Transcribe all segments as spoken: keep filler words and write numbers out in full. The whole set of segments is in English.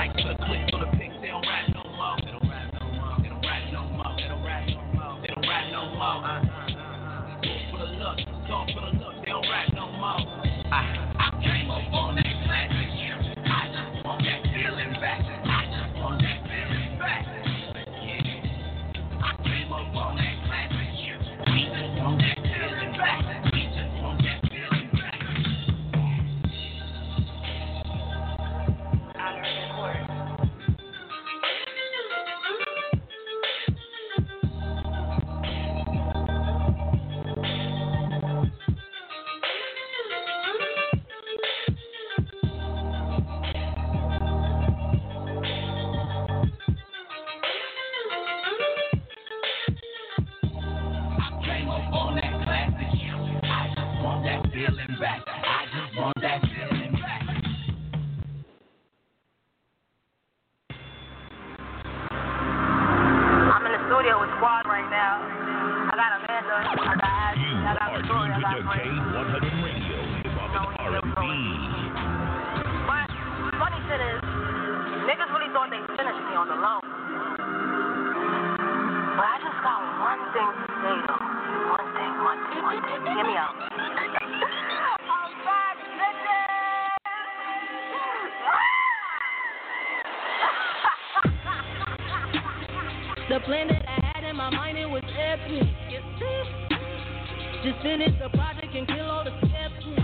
mic, put clicks on the pics, they don't rap no more. They don't rap no more. They don't rap no more. They don't rap no more. They don't rap no more. Talk for the look, talk for the look, they don't rap no more. I, I came up on that classic shit. I just want that feeling back. I just want that feeling back. Yeah. I came up on that classic shit. We just want that feeling back. We just want that feeling back. I heard the chorus. Feeling back. I just want that feeling back. I'm in the studio with Squad right now. I got Amanda, I got Ashley, I got Victoria, I got K one hundred Radio, R and B. But funny shit is, niggas really thought they finished me on the low. But I just got one thing to say though. One thing, one thing, one thing. Hear me out. The plan that I had in my mind, it was epic. Just finish the project and kill all the skeptics.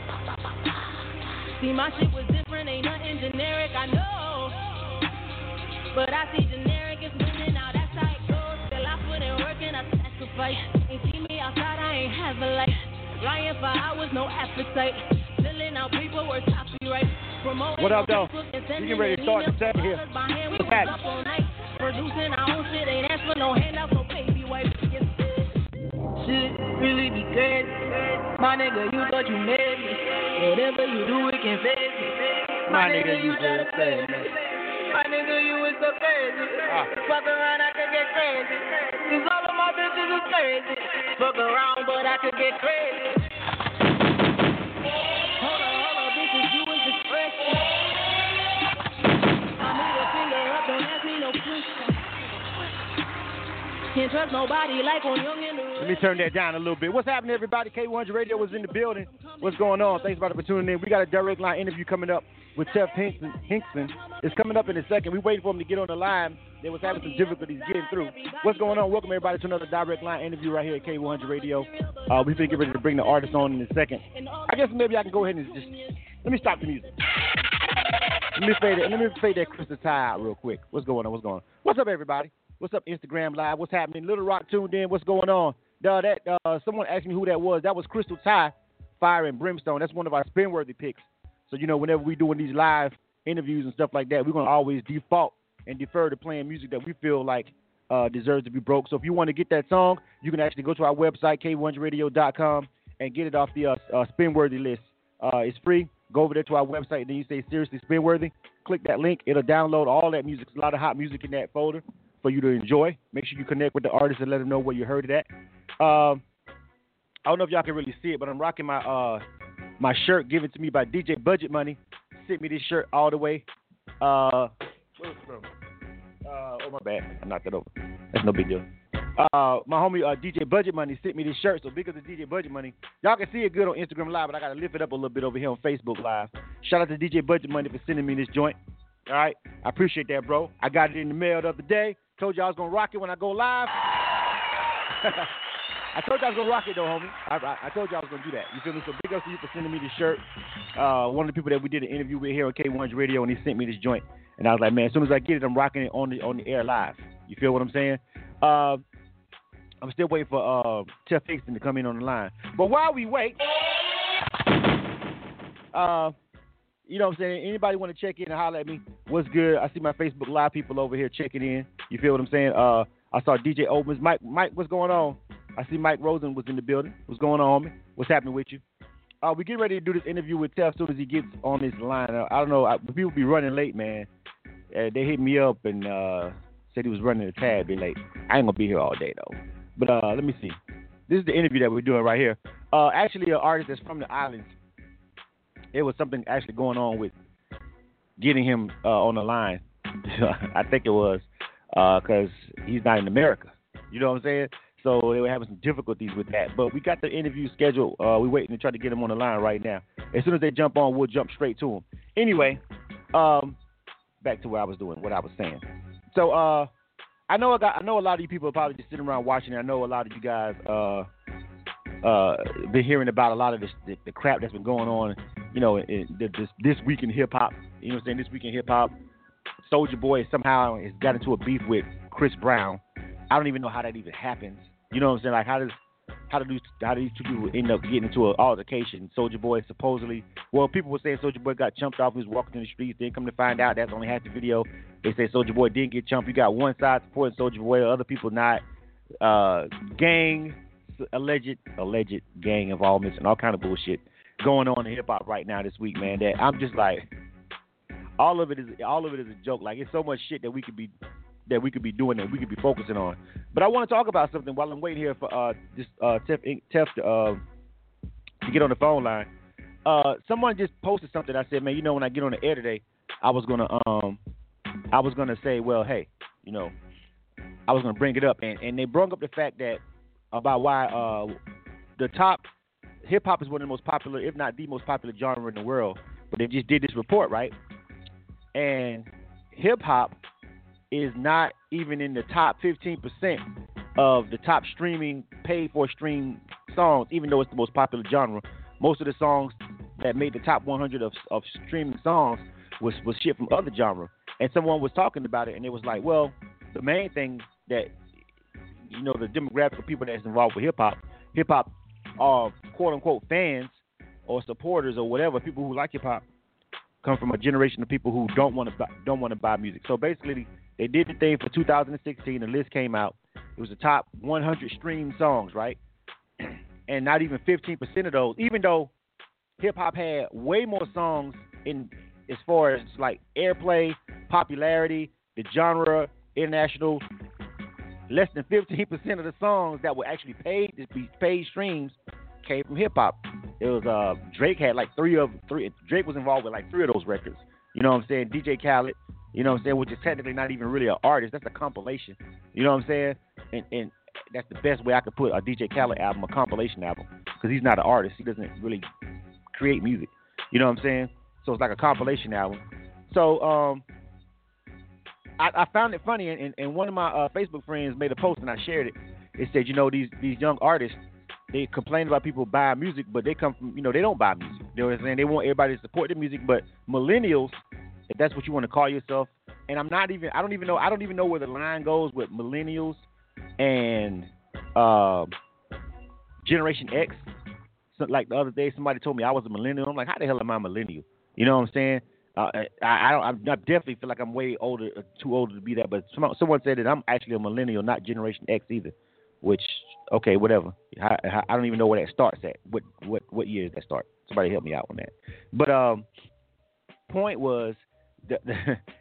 See, my shit was different, ain't nothing generic, I know. But I see generic is winning, now that's how it goes. Still I put in work and I sacrifice. Ain't see me outside, I ain't have a light. Lying for hours, no appetite. Filling out people were copyright. What up, though? You getting ready to start the set here. What's happening? Producing our own shit, ain't ask for no handouts, no baby wipe. Shit really be crazy. My nigga, you thought you made me. Whatever you do, it can phase me. My, My nigga, you just said me. My nigga, you is so crazy. Ah. Fuck around, I could get crazy. Cause all of my bitches is crazy. Fuck around, but I could get crazy. Hold on, hold on, bitches, you is discretion. I need a finger up, don't ask me no question. Can't trust nobody like on Young and the. Let me turn that down a little bit. What's happening, everybody? K one hundred Radio was in the building. What's going on? Thanks for tuning in. We got a direct line interview coming up with Chef Hinkson. Hinkson. It's coming up in a second. We're waiting for him to get on the line. They was having some difficulties getting through. What's going on? Welcome, everybody, to another direct line interview right here at K one hundred Radio. Uh, we get ready to bring the artist on in a second. I guess maybe I can go ahead and just let me stop the music. Let me fade it. Let me fade that Crystal Tie out real quick. What's going on? What's going on? What's up, everybody? What's up, Instagram Live? What's happening? Little Rock tuned in. What's going on? Uh, that uh, someone asked me who that was. That was Crystal Tie, Fire and Brimstone. That's one of our spin-worthy picks. So, you know, whenever we're doing these live interviews and stuff like that, we're going to always default and defer to playing music that we feel like uh, deserves to be broke. So if you want to get that song, you can actually go to our website, K one hundred radio dot com, and get it off the uh, uh, spin-worthy list. Uh, it's free. Go over there to our website, and then you say Seriously Spin-worthy. Click that link. It'll download all that music. There's a lot of hot music in that folder for you to enjoy. Make sure you connect with the artist and let them know where you heard it at. Um, I don't know if y'all can really see it, but I'm rocking my uh, my shirt given to me by D J Budget Money. Sent me this shirt all the way. Uh, where's it from? Uh, oh, my bad. I knocked it over. That's no big deal. Uh, my homie uh, D J Budget Money sent me this shirt. So because of D J Budget Money, y'all can see it good on Instagram Live, but I got to lift it up a little bit over here on Facebook Live. Shout out to D J Budget Money for sending me this joint. All right. I appreciate that, bro. I got it in the mail the other day. Told you I was going to rock it when I go live. I told you I was going to rock it, though, homie. I, I, I told you I was going to do that. You feel me? So big up to you for sending me this shirt. Uh, one of the people that we did an interview with here on K one hundred Radio, and he sent me this joint. And I was like, man, as soon as I get it, I'm rocking it on the on the air live. You feel what I'm saying? Uh, I'm still waiting for uh, Chef Hinkson to come in on the line. But while we wait, uh, you know what I'm saying? Anybody want to check in and holler at me? What's good? I see my Facebook Live people over here checking in. You feel what I'm saying? Uh, I saw D J Opens. Mike, Mike, what's going on? I see Mike Rosen was in the building. What's going on, homie? What's happening with you? Uh, we get ready to do this interview with Tef as soon as he gets on this line. Uh, I don't know. I, people be running late, man. Uh, they hit me up and uh, said he was running a tad bit late. I ain't going to be here all day, though. But uh, let me see. This is the interview that we're doing right here. Uh, actually, an artist that's from the islands. It was something actually going on with getting him uh, on the line. I think it was because uh, he's not in America. You know what I'm saying? So they were having some difficulties with that. But we got the interview scheduled. Uh, we're waiting to try to get him on the line right now. As soon as they jump on, we'll jump straight to him. Anyway, um, back to what I was doing, what I was saying. So uh, I know I got, I know a lot of you people are probably just sitting around watching. I know a lot of you guys uh, uh, been hearing about a lot of this, the, the crap that's been going on. You know, in, in, this this week in hip hop. You know what I'm saying? This week in hip hop, Soulja Boy somehow has got into a beef with Chris Brown. I don't even know how that even happens. You know what I'm saying? Like, how does how do these how do these two people end up getting into an altercation? Soulja Boy supposedly, well, people were saying Soulja Boy got jumped off. He was walking in the streets. Then come to find out, that's only half the video. They say Soulja Boy didn't get jumped. You got one side supporting Soulja Boy, other people not. Uh, gang alleged alleged gang involvements and all kind of bullshit going on in hip hop right now this week, man. That I'm just like, all of it is all of it is a joke. Like, it's so much shit that we could be. that we could be doing that we could be focusing on. But I want to talk about something while I'm waiting here for uh, this uh, Tef, Tef to, uh, to get on the phone line. Uh, someone just posted something. I said, man, you know, when I get on the air today, I was gonna um, I was gonna say, well, hey, you know, I was gonna bring it up, and, and they brought up the fact that about why uh, the top hip hop is one of the most popular, if not the most popular genre in the world. But they just did this report, right? And hip hop is not even in the top fifteen percent of the top streaming, paid for stream songs, even though it's the most popular genre. Most of the songs that made the top one hundred of, of streaming songs was, was shit from other genres. And someone was talking about it, and it was like, well, the main thing that, you know, the demographic of people that's involved with hip-hop, hip-hop are quote-unquote fans or supporters or whatever, people who like hip-hop, come from a generation of people who don't want to buy, don't want to buy music. So basically, they did the thing for two thousand sixteen. The list came out. It was the top one hundred streamed songs, right? And not even fifteen percent of those, even though hip-hop had way more songs in as far as like airplay, popularity, the genre, international, less than fifteen percent of the songs that were actually paid to be paid streams came from hip-hop. It was uh, Drake had like three of three. Drake was involved with like three of those records. You know what I'm saying? D J Khaled. You know what I'm saying? Which is technically not even really an artist. That's a compilation. You know what I'm saying? And and that's the best way I could put a D J Khaled album, a compilation album, because he's not an artist. He doesn't really create music. You know what I'm saying? So it's like a compilation album. So um, I, I found it funny, and, and one of my uh, Facebook friends made a post, and I shared it. It said, you know, these these young artists, they complain about people buying music, but they come from, you know, they don't buy music. You know what I'm saying? They want everybody to support the music, but millennials, if that's what you want to call yourself, and I'm not even, I don't even know, I don't even know where the line goes with millennials and uh, Generation X. So, like the other day, somebody told me I was a millennial. I'm like, how the hell am I a millennial? You know what I'm saying? Uh, I, I, don't, I definitely feel like I'm way older, too old to be that. But some, someone said that I'm actually a millennial, not Generation X either. Which, okay, whatever. I, I don't even know where that starts at. What what what year does that start? Somebody help me out on that. But um, point was, the, the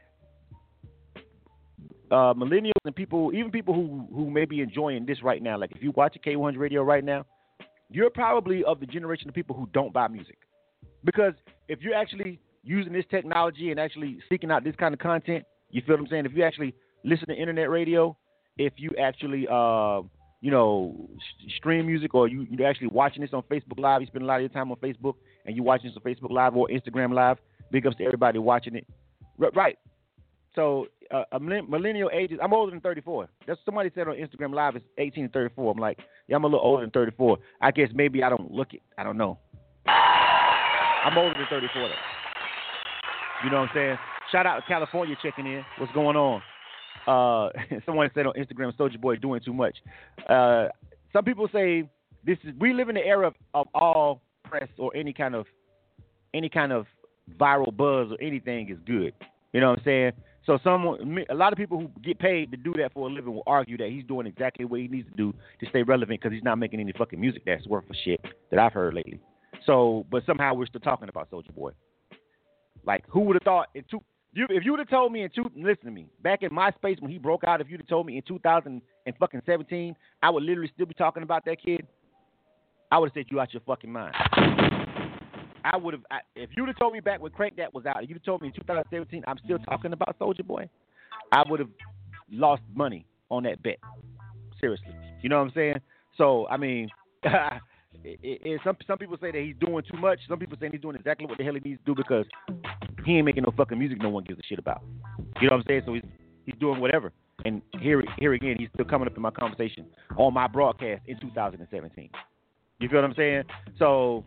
uh, millennials and people, even people who, who may be enjoying this right now, like if you watch a K one hundred radio right now, you're probably of the generation of people who don't buy music. Because if you're actually using this technology and actually seeking out this kind of content, you feel what I'm saying? If you actually listen to internet radio, if you actually, uh, you know, stream music, or you, you're actually watching this on Facebook Live, you spend a lot of your time on Facebook, and you watching this on Facebook Live or Instagram Live, big ups to everybody watching it. Right. So uh, a millennial ages, I'm older than thirty-four. That's somebody said on Instagram Live it's eighteen to thirty-four. I'm like, yeah, I'm a little older than thirty-four. I guess maybe I don't look it. I don't know. I'm older than thirty-four though. You know what I'm saying? Shout out to California checking in. What's going on? Uh, someone said on Instagram, Soulja Boy doing too much. Uh, some people say this is we live in the era of, of all press or any kind of any kind of viral buzz or anything is good. You know what I'm saying? So some a lot of people who get paid to do that for a living will argue that he's doing exactly what he needs to do to stay relevant because he's not making any fucking music that's worth a shit that I've heard lately. So, but somehow we're still talking about Soulja Boy. Like, who would have thought in two? You, if you would have told me in two, listen to me, back in MySpace when he broke out, if you'd have told me in two thousand seventeen, I would literally still be talking about that kid, I would have said you out your fucking mind. I would have, if you'd have told me back when Crank That was out, if you'd have told me in two thousand seventeen I'm still talking about Soulja Boy, I would have lost money on that bet. Seriously. You know what I'm saying? So, I mean, it, it, some some people say that he's doing too much. Some people say he's doing exactly what the hell he needs to do because he ain't making no fucking music no one gives a shit about. You know what I'm saying? So he's he's doing whatever. And here, here again, he's still coming up in my conversation on my broadcast in two thousand seventeen. You feel what I'm saying? So,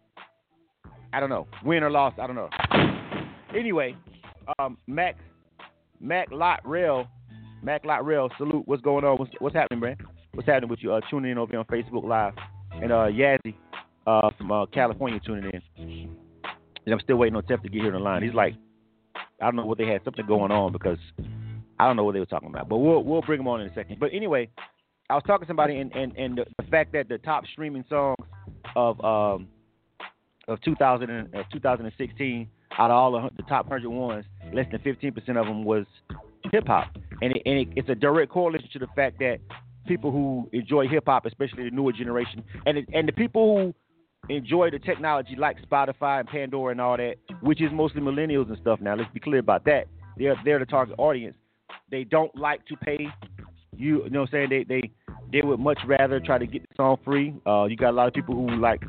I don't know. Win or loss, I don't know. Anyway, um, Mac, Mac Lot Rail, Mac Lot Rail, salute. What's going on? What's, what's happening, man? What's happening with you? Uh, tuning in over here on Facebook Live. And uh, Yazzie uh, from uh, California tuning in. And I'm still waiting on Tef to get here on the line. He's like, I don't know what they had, something going on because I don't know what they were talking about. But we'll we'll bring him on in a second. But anyway, I was talking to somebody, and, and, and the, the fact that the top streaming songs of um of two thousand and, uh, two thousand sixteen out of all the, the top one hundred ones, less than fifteen percent of them was hip hop, and, it, and it, it's a direct correlation to the fact that people who enjoy hip hop, especially the newer generation, and it, and the people who enjoy the technology like Spotify and Pandora and all that, which is mostly millennials and stuff. Now let's be clear about that. They're they're the target audience. They don't like to pay. You, you know what I'm saying? They they they would much rather try to get the song free. Uh, you got a lot of people who like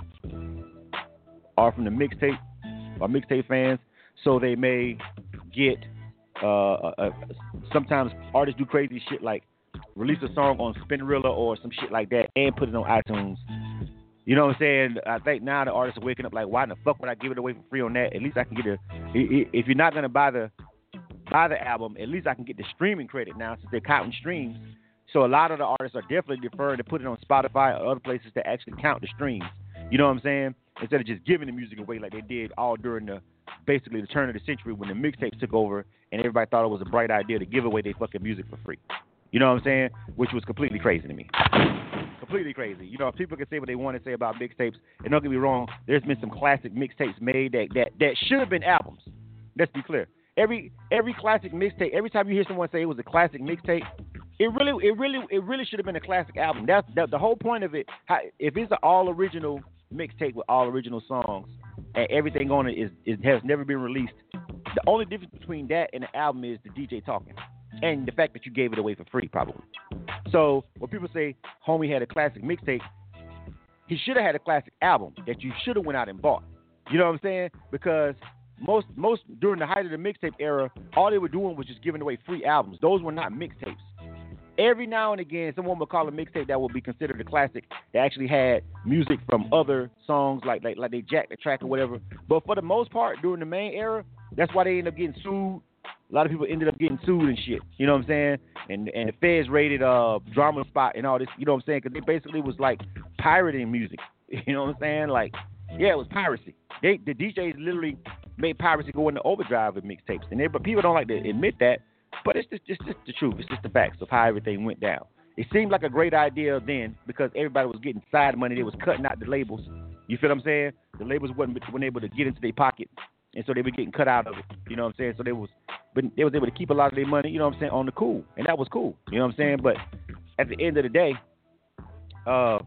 are from the mixtape or mixtape fans, so they may get uh, uh, sometimes artists do crazy shit like release a song on Spinrilla or some shit like that and put it on iTunes. You know what I'm saying? I think now the artists are waking up like, why in the fuck would I give it away for free on that? At least I can get a. If you're not gonna buy the buy the album, at least I can get the streaming credit now since they're counting streams. So a lot of the artists are definitely deferring to put it on Spotify or other places to actually count the streams. You know what I'm saying? Instead of just giving the music away like they did all during the basically the turn of the century when the mixtapes took over and everybody thought it was a bright idea to give away their fucking music for free. You know what I'm saying? Which was completely crazy to me. Completely crazy. You know, people can say what they want to say about mixtapes, and don't get me wrong, there's been some classic mixtapes made that, that, that should have been albums. Let's be clear. Every every classic mixtape, every time you hear someone say it was a classic mixtape, it really it really it really should have been a classic album. That's that, the whole point of it. How, if it's an all original mixtape with all original songs and everything on it is, is has never been released, the only difference between that and the album is the D J talking and the fact that you gave it away for free, probably. So when people say homie had a classic mixtape, he should have had a classic album that you should have went out and bought. You know what I'm saying? Because most most during the height of the mixtape era, all they were doing was just giving away free albums. Those were not mixtapes. Every now and again, someone would call a mixtape that would be considered a classic that actually had music from other songs, like like like they jacked the track or whatever. But for the most part, during the main era, that's why they ended up getting sued. A lot of people ended up getting sued and shit. You know what I'm saying? And and the feds raided uh Drama Spot and all this. You know what I'm saying? Because they basically was like pirating music. You know what I'm saying? Like, yeah, it was piracy. They the D Js literally made piracy go into overdrive with mixtapes, and they, but people don't like to admit that. But it's just, it's just the truth. It's just the facts of how everything went down. It seemed like a great idea then because everybody was getting side money. They was cutting out the labels. You feel what I'm saying? The labels wasn't, weren't able to get into their pocket, and so they were getting cut out of it. You know what I'm saying? So they was, but they was able to keep a lot of their money. You know what I'm saying? On the cool, and that was cool. You know what I'm saying? But at the end of the day, uh,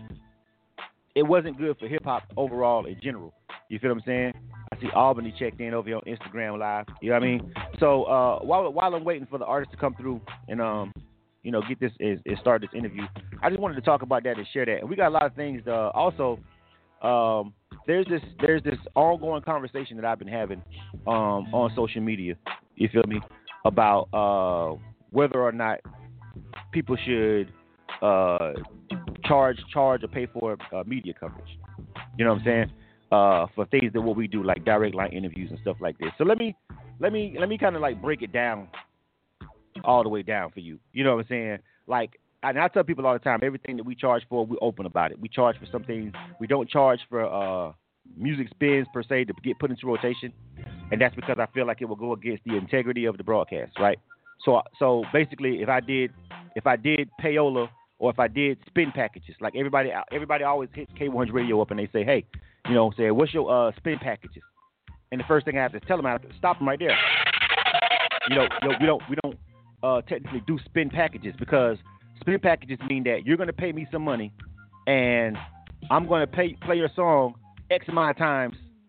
it wasn't good for hip hop overall in general. You feel what I'm saying? I see Albany checked in over here on Instagram Live. You know what I mean? So uh, while while I'm waiting for the artist to come through and um, you know, get this and start this interview, I just wanted to talk about that and share that. And we got a lot of things. To, uh, also, um, there's this there's this ongoing conversation that I've been having um, on social media. You feel me? About uh, whether or not people should uh, charge charge or pay for uh, media coverage. You know what I'm saying? Uh, for things that what we do, like direct line interviews and stuff like this. So let me let me let me kind of like break it down all the way down for you. You know what I'm saying? Like, and I tell people all the time, everything that we charge for, we're open about it. We charge for some things. We don't charge for uh, music spins per se to get put into rotation, and that's because I feel like it will go against the integrity of the broadcast, right? So so basically, if I did if I did payola or if I did spin packages, like everybody everybody always hits K one hundred Radio up and they say, hey, you know, say, what's your uh, spin packages? And the first thing I have to tell them, I have to stop them right there. You know, you know we don't we don't uh, technically do spin packages because spin packages mean that you're going to pay me some money and I'm going to pay play your song X amount of times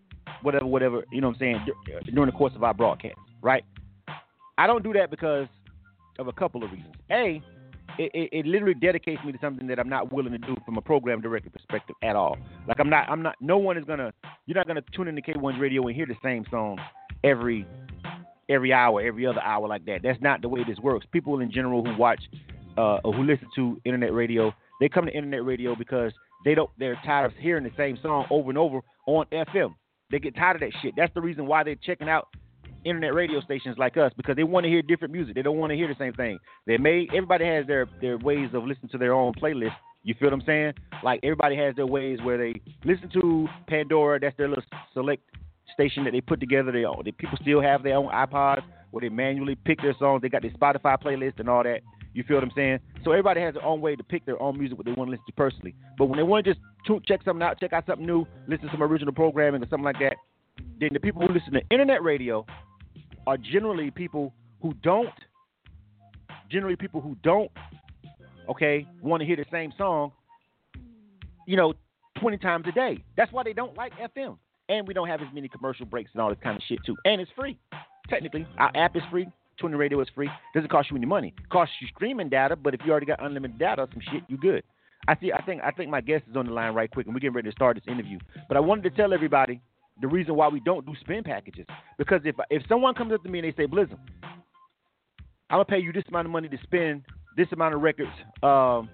whatever, whatever, you know what I'm saying, during the course of our broadcast, right? I don't do that because of a couple of reasons. A, it, it, it literally dedicates me to something that I'm not willing to do from a program director perspective at all. Like I'm not, I'm not, no one is gonna, you're not gonna tune into K one's radio and hear the same song every, every hour, every other hour like that. That's not the way this works. People in general who watch, uh, or who listen to internet radio, they come to internet radio because they don't, they're tired of hearing the same song over and over on F M. They get tired of that shit. That's the reason why they're checking out internet radio stations like us, because they want to hear different music. They don't want to hear the same thing. They may, everybody has their, their ways of listening to their own playlist. You feel what I'm saying? Like everybody has their ways where they listen to Pandora. That's their little select station that they put together. They, they people still have their own iPods where they manually pick their songs. They got their Spotify playlist and all that. You feel what I'm saying? So everybody has their own way to pick their own music, what they want to listen to personally. But when they want to just check something out, check out something new, listen to some original programming or something like that, then the people who listen to internet radio are generally people who don't, generally people who don't, okay, want to hear the same song, you know, twenty times a day. That's why they don't like F M. And we don't have as many commercial breaks and all this kind of shit too. And it's free. Technically, our app is free. Tuning radio is free. Doesn't cost you any money. It costs you streaming data, but if you already got unlimited data, some shit, you good. I see. I think. I think my guest is on the line right quick, and we're getting ready to start this interview. But I wanted to tell everybody the reason why we don't do spin packages, because if if someone comes up to me and they say, "Blizzum, I'm gonna pay you this amount of money to spin this amount of records," um,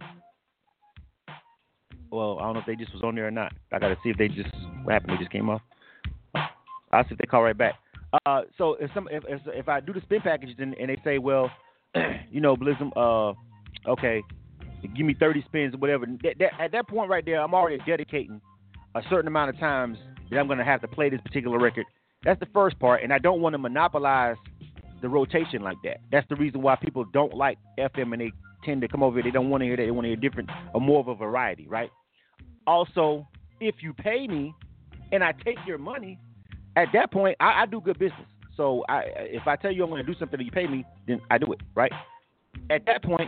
well, I don't know if they just was on there or not. I gotta see if they just what happened. They just came off. I'll see if they call right back. Uh, so if some if, if if I do the spin packages and, and they say, well, you know, Blizzum, uh, okay, give me thirty spins or whatever. That, that, at that point right there, I'm already dedicating a certain amount of times that I'm going to have to play this particular record. That's the first part, and I don't want to monopolize the rotation like that. That's the reason why people don't like F M and they tend to come over here. They don't want to hear that. They want to hear different or more of a variety, right? Also, if you pay me and I take your money, at that point, I, I do good business. So I, if I tell you I'm going to do something and you pay me, then I do it, right? At that point,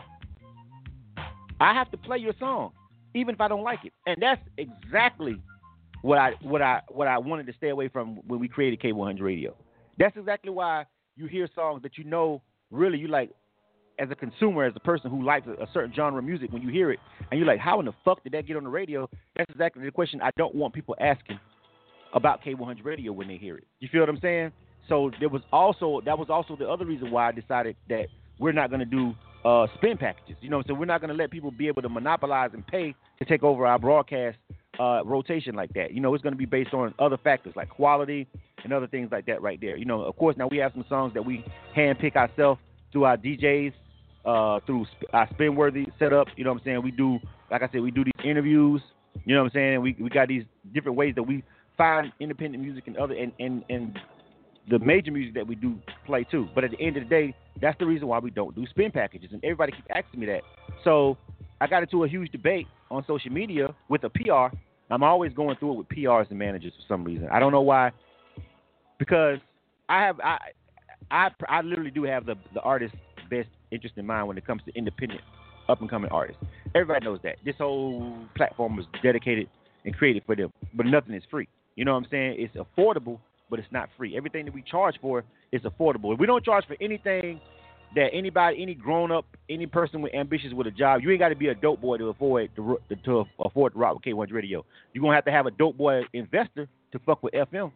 I have to play your song, even if I don't like it. And that's exactly what I what I what I wanted to stay away from when we created K one hundred Radio. That's exactly why you hear songs that you know really you like as a consumer, as a person who likes a, a certain genre of music. When you hear it and you're like, how in the fuck did that get on the radio? That's exactly the question I don't want people asking about K one hundred Radio when they hear it. You feel what I'm saying? So there was also that was also the other reason why I decided that we're not going to do uh, spin packages. You know, so we're not going to let people be able to monopolize and pay to take over our broadcast uh, rotation like that. You know, it's going to be based on other factors like quality and other things like that right there. You know, of course, now we have some songs that we handpick ourselves through our D Js, uh, through sp- our spin-worthy setup. You know what I'm saying? We do, like I said, we do these interviews. You know what I'm saying? We we got these different ways that we find independent music and other and, and, and the major music that we do play too. But at the end of the day, that's the reason why we don't do spin packages. And everybody keeps asking me that. So I got into a huge debate on social media with a P R. I'm always going through it with P Rs and managers for some reason. I don't know why. Because I have I I, I literally do have the, the artist's best interest in mind when it comes to independent up and coming artists. Everybody knows that. This whole platform was dedicated and created for them. But nothing is free. You know what I'm saying? It's affordable, but it's not free. Everything that we charge for is affordable. If we don't charge for anything that anybody, any grown up, any person with ambitions with a job, you ain't got to be a dope boy to afford to, to afford to rock with K one hundred Radio. You're gonna have to have a dope boy investor to fuck with F M,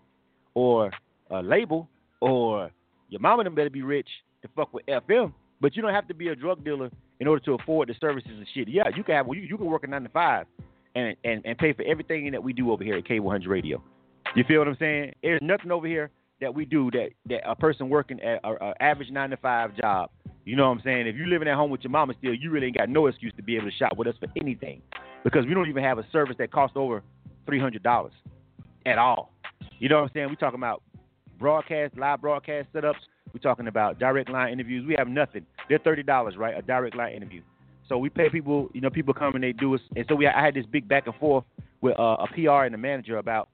or a label, or your mama them better be rich to fuck with F M. But you don't have to be a drug dealer in order to afford the services and shit. Yeah, you can have you, you can work a nine to five. And, and, and pay for everything that we do over here at K one hundred Radio. You feel what I'm saying? There's nothing over here that we do that, that a person working at an average nine to five job, you know what I'm saying? If you're living at home with your mama still, you really ain't got no excuse to be able to shop with us for anything, because we don't even have a service that costs over three hundred dollars at all. You know what I'm saying? We're talking about broadcast, live broadcast setups. We're talking about direct line interviews. We have nothing. They're thirty dollars, right? A direct line interview. So we pay people, you know, people come and they do us. And so we, I had this big back and forth with uh, a P R and a manager about,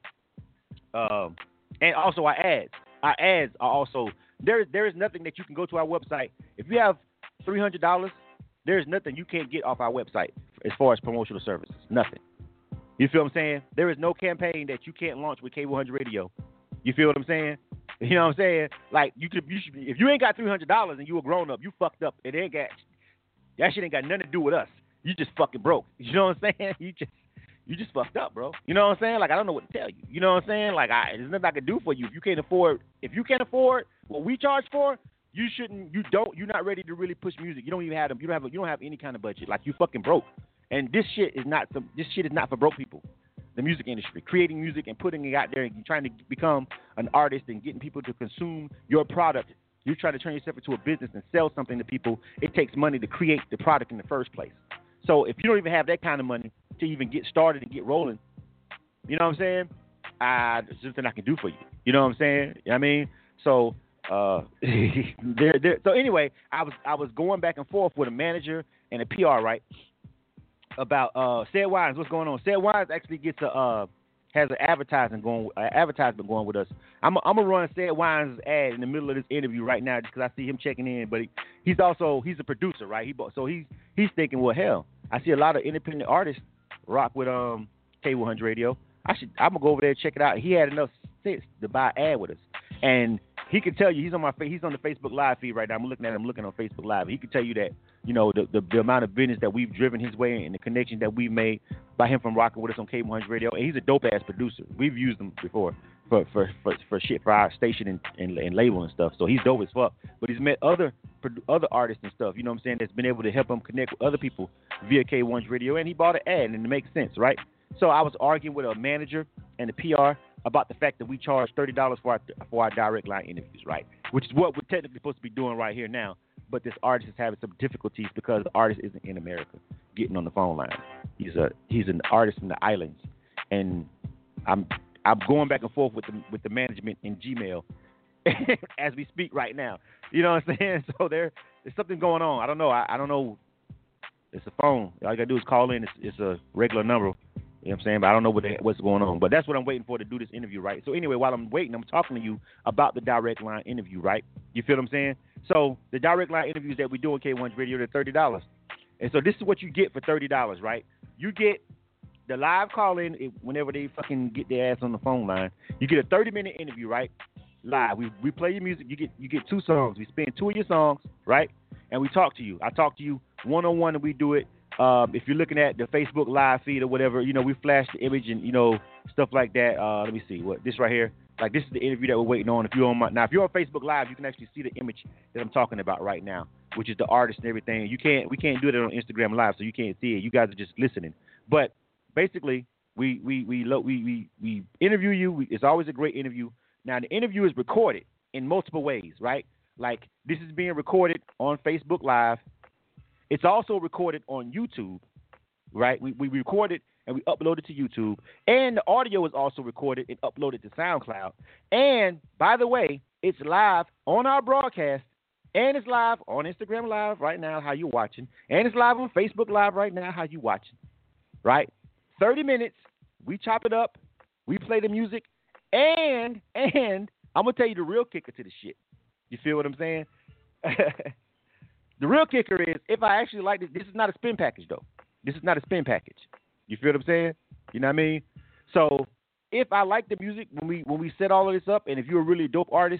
um, and also our ads. Our ads are also, there, there is nothing that you can go to our website. If you have three hundred dollars, there is nothing you can't get off our website as far as promotional services. Nothing. You feel what I'm saying? There is no campaign that you can't launch with K one hundred Radio You feel what I'm saying? You know what I'm saying? Like you could, you should be, if you ain't got three hundred dollars and you a grown up, you fucked up. It ain't got that shit ain't got nothing to do with us. You just fucking broke. You know what I'm saying? You just you just fucked up, bro. You know what I'm saying? Like I don't know what to tell you. You know what I'm saying? Like I, there's nothing I can do for you if you can't afford. If you can't afford what we charge for, you shouldn't. You don't. You're not ready to really push music. You don't even have them. You don't have. You don't have any kind of budget. Like you fucking broke. And this shit is not. Some, this shit is not for broke people. The music industry, creating music and putting it out there and trying to become an artist and getting people to consume your product. You're trying to turn yourself into a business and sell something to people. It takes money to create the product in the first place. So if you don't even have that kind of money to even get started and get rolling, you know what I'm saying? Uh, there's something I can do for you. You know what I'm saying? You know what I mean? So, uh, there, there, so anyway, I was I was going back and forth with a manager and a P R, right? About uh, Said Wines, what's going on? Said Wines actually gets a uh, has an advertising going, uh, advertisement going with us. I'm I'm gonna run Said Wines' ad in the middle of this interview right now just because I see him checking in. But he, he's also he's a producer, right? He so he's he's thinking, well, hell, I see a lot of independent artists rock with um K one hundred Radio. I should I'm gonna go over there and check it out. He had enough sense to buy an ad with us, and he can tell you he's on my he's on the Facebook Live feed right now. I'm looking at him looking on Facebook Live. He can tell you that. You know, the, the the amount of business that we've driven his way and the connection that we've made by him from rocking with us on K one hundred Radio. And he's a dope-ass producer. We've used him before for for, for, for shit for our station and, and, and label and stuff. So he's dope as fuck. But he's met other other artists and stuff, you know what I'm saying, that's been able to help him connect with other people via K one hundred Radio. And he bought an ad, and it makes sense, right? So I was arguing with a manager and a P R about the fact that we charge thirty dollars for our, for our direct line interviews, right? Which is what we're technically supposed to be doing right here now. But this artist is having some difficulties because the artist isn't in America getting on the phone line. He's a he's an artist from the islands, and I'm I'm going back and forth with the with the management in Gmail as we speak right now. You know what I'm saying? So there there's something going on. I don't know. I, I don't know. It's a phone. All you gotta do is call in. It's, it's a regular number. You know what I'm saying? But I don't know what the, what's going on. But that's what I'm waiting for to do this interview, right? So anyway, while I'm waiting, I'm talking to you about the direct line interview, right? You feel what I'm saying? So the direct line interviews that we do on K one hundred Radio, they're thirty dollars. And so this is what you get for thirty dollars, right? You get the live call-in whenever they fucking get their ass on the phone line. You get a thirty-minute interview, right? Live. We we play your music. You get you get two songs. We spin two of your songs, right? And we talk to you. I talk to you one-on-one, and we do it. Um, if you're looking at the Facebook live feed or whatever, you know, we flash the image and, you know, stuff like that. Uh, let me see. What this right here. Like, this is the interview that we're waiting on. If you're on my, now, if you're on Facebook Live, you can actually see the image that I'm talking about right now, which is the artist and everything. You can't, we can't do that on Instagram Live, so you can't see it. You guys are just listening. But basically, we we we we we, we interview you. We, it's always a great interview. Now, the interview is recorded in multiple ways, right? Like, this is being recorded on Facebook Live. It's also recorded on YouTube, right? We we record it and we upload it to YouTube. And the audio is also recorded and uploaded to SoundCloud. And, by the way, it's live on our broadcast, and it's live on Instagram Live right now, how you watching. And it's live on Facebook Live right now, how you watching, right? thirty minutes, we chop it up, we play the music, and, and, I'm going to tell you the real kicker to the shit. You feel what I'm saying? The real kicker is, if I actually like this, this is not a spin package, though. This is not a spin package. You feel what I'm saying? You know what I mean? So if I like the music when we when we set all of this up, and if you're a really dope artist,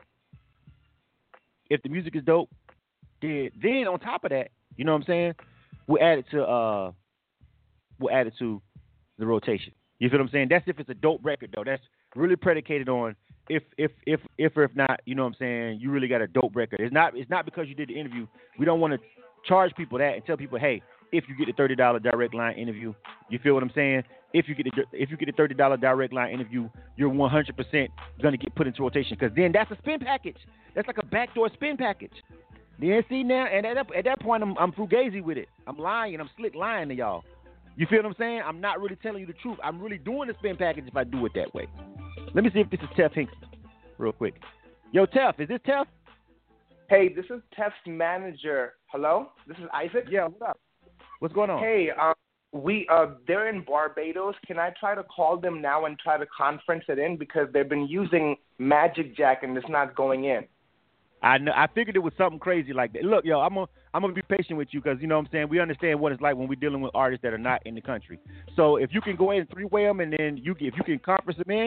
if the music is dope, then then on top of that, you know what I'm saying? We'll add it to uh we'll add it to the rotation. You feel what I'm saying? That's if it's a dope record, though. That's really predicated on if if if if or if not, you know what I'm saying, you really got a dope record. It's not it's not because you did the interview. We don't want to charge people that and tell people, hey, if you get the thirty dollars direct line interview, you feel what I'm saying? If you get the, if you get the thirty dollars direct line interview, you're one hundred percent going to get put into rotation, because then that's a spin package. That's like a backdoor spin package. Then see now, and at that, at that point, I'm, I'm fugazi with it. I'm lying. I'm slick lying to y'all. You feel what I'm saying? I'm not really telling you the truth. I'm really doing the spin package if I do it that way. Let me see if this is Tef Hinks real quick. Yo, Tef, is this Tef? Hey, this is Tef's manager. Hello? This is Isaac? Yeah, what's up? What's going on? Hey, um, we uh, they're in Barbados. Can I try to call them now and try to conference it in? Because they've been using Magic Jack and it's not going in. I know, I figured it was something crazy like that. Look, yo, I'm gonna I'm gonna be patient with you, because you know what I'm saying, we understand what it's like when we're dealing with artists that are not in the country. So if you can go ahead and three-way them, and then you if you can conference them in,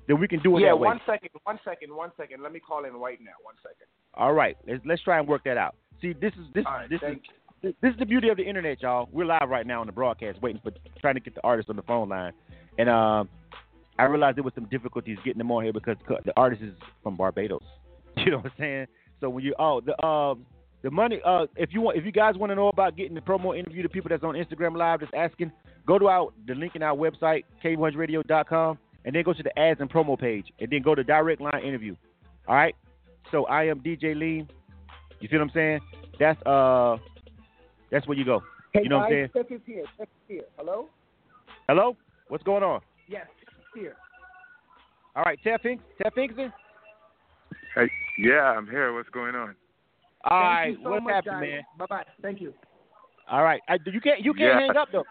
then we can do it yeah, that way. one second, one second, one second. Let me call in right now. One second. All right, let's let's try and work that out. See, this is this All right, this is thank this is the beauty of the internet, y'all. We're live right now on the broadcast, waiting for trying to get the artist on the phone line, and um, I realized there was some difficulties getting them on here because the artist is from Barbados. You know what I'm saying? So when you oh the um the money uh if you want if you guys want to know about getting the promo interview to people that's on Instagram Live that's asking, go to our the link in our website K one hundred radio dot com and then go to the ads and promo page and then go to direct line interview. All right. So I am D J Lee. You feel what I'm saying? That's uh that's where you go. Hey, you know guys, what I'm saying? Steph is here. Steph is here. Hello? Hello? What's going on? Yes, here. All right, Tef Hinks, Tef Hinkson? Hey, yeah, I'm here. What's going on? All Thank right, you so what's much, happening, guys. man? Bye-bye. Thank you. All right, I, you can't you can't Yeah. hang up though.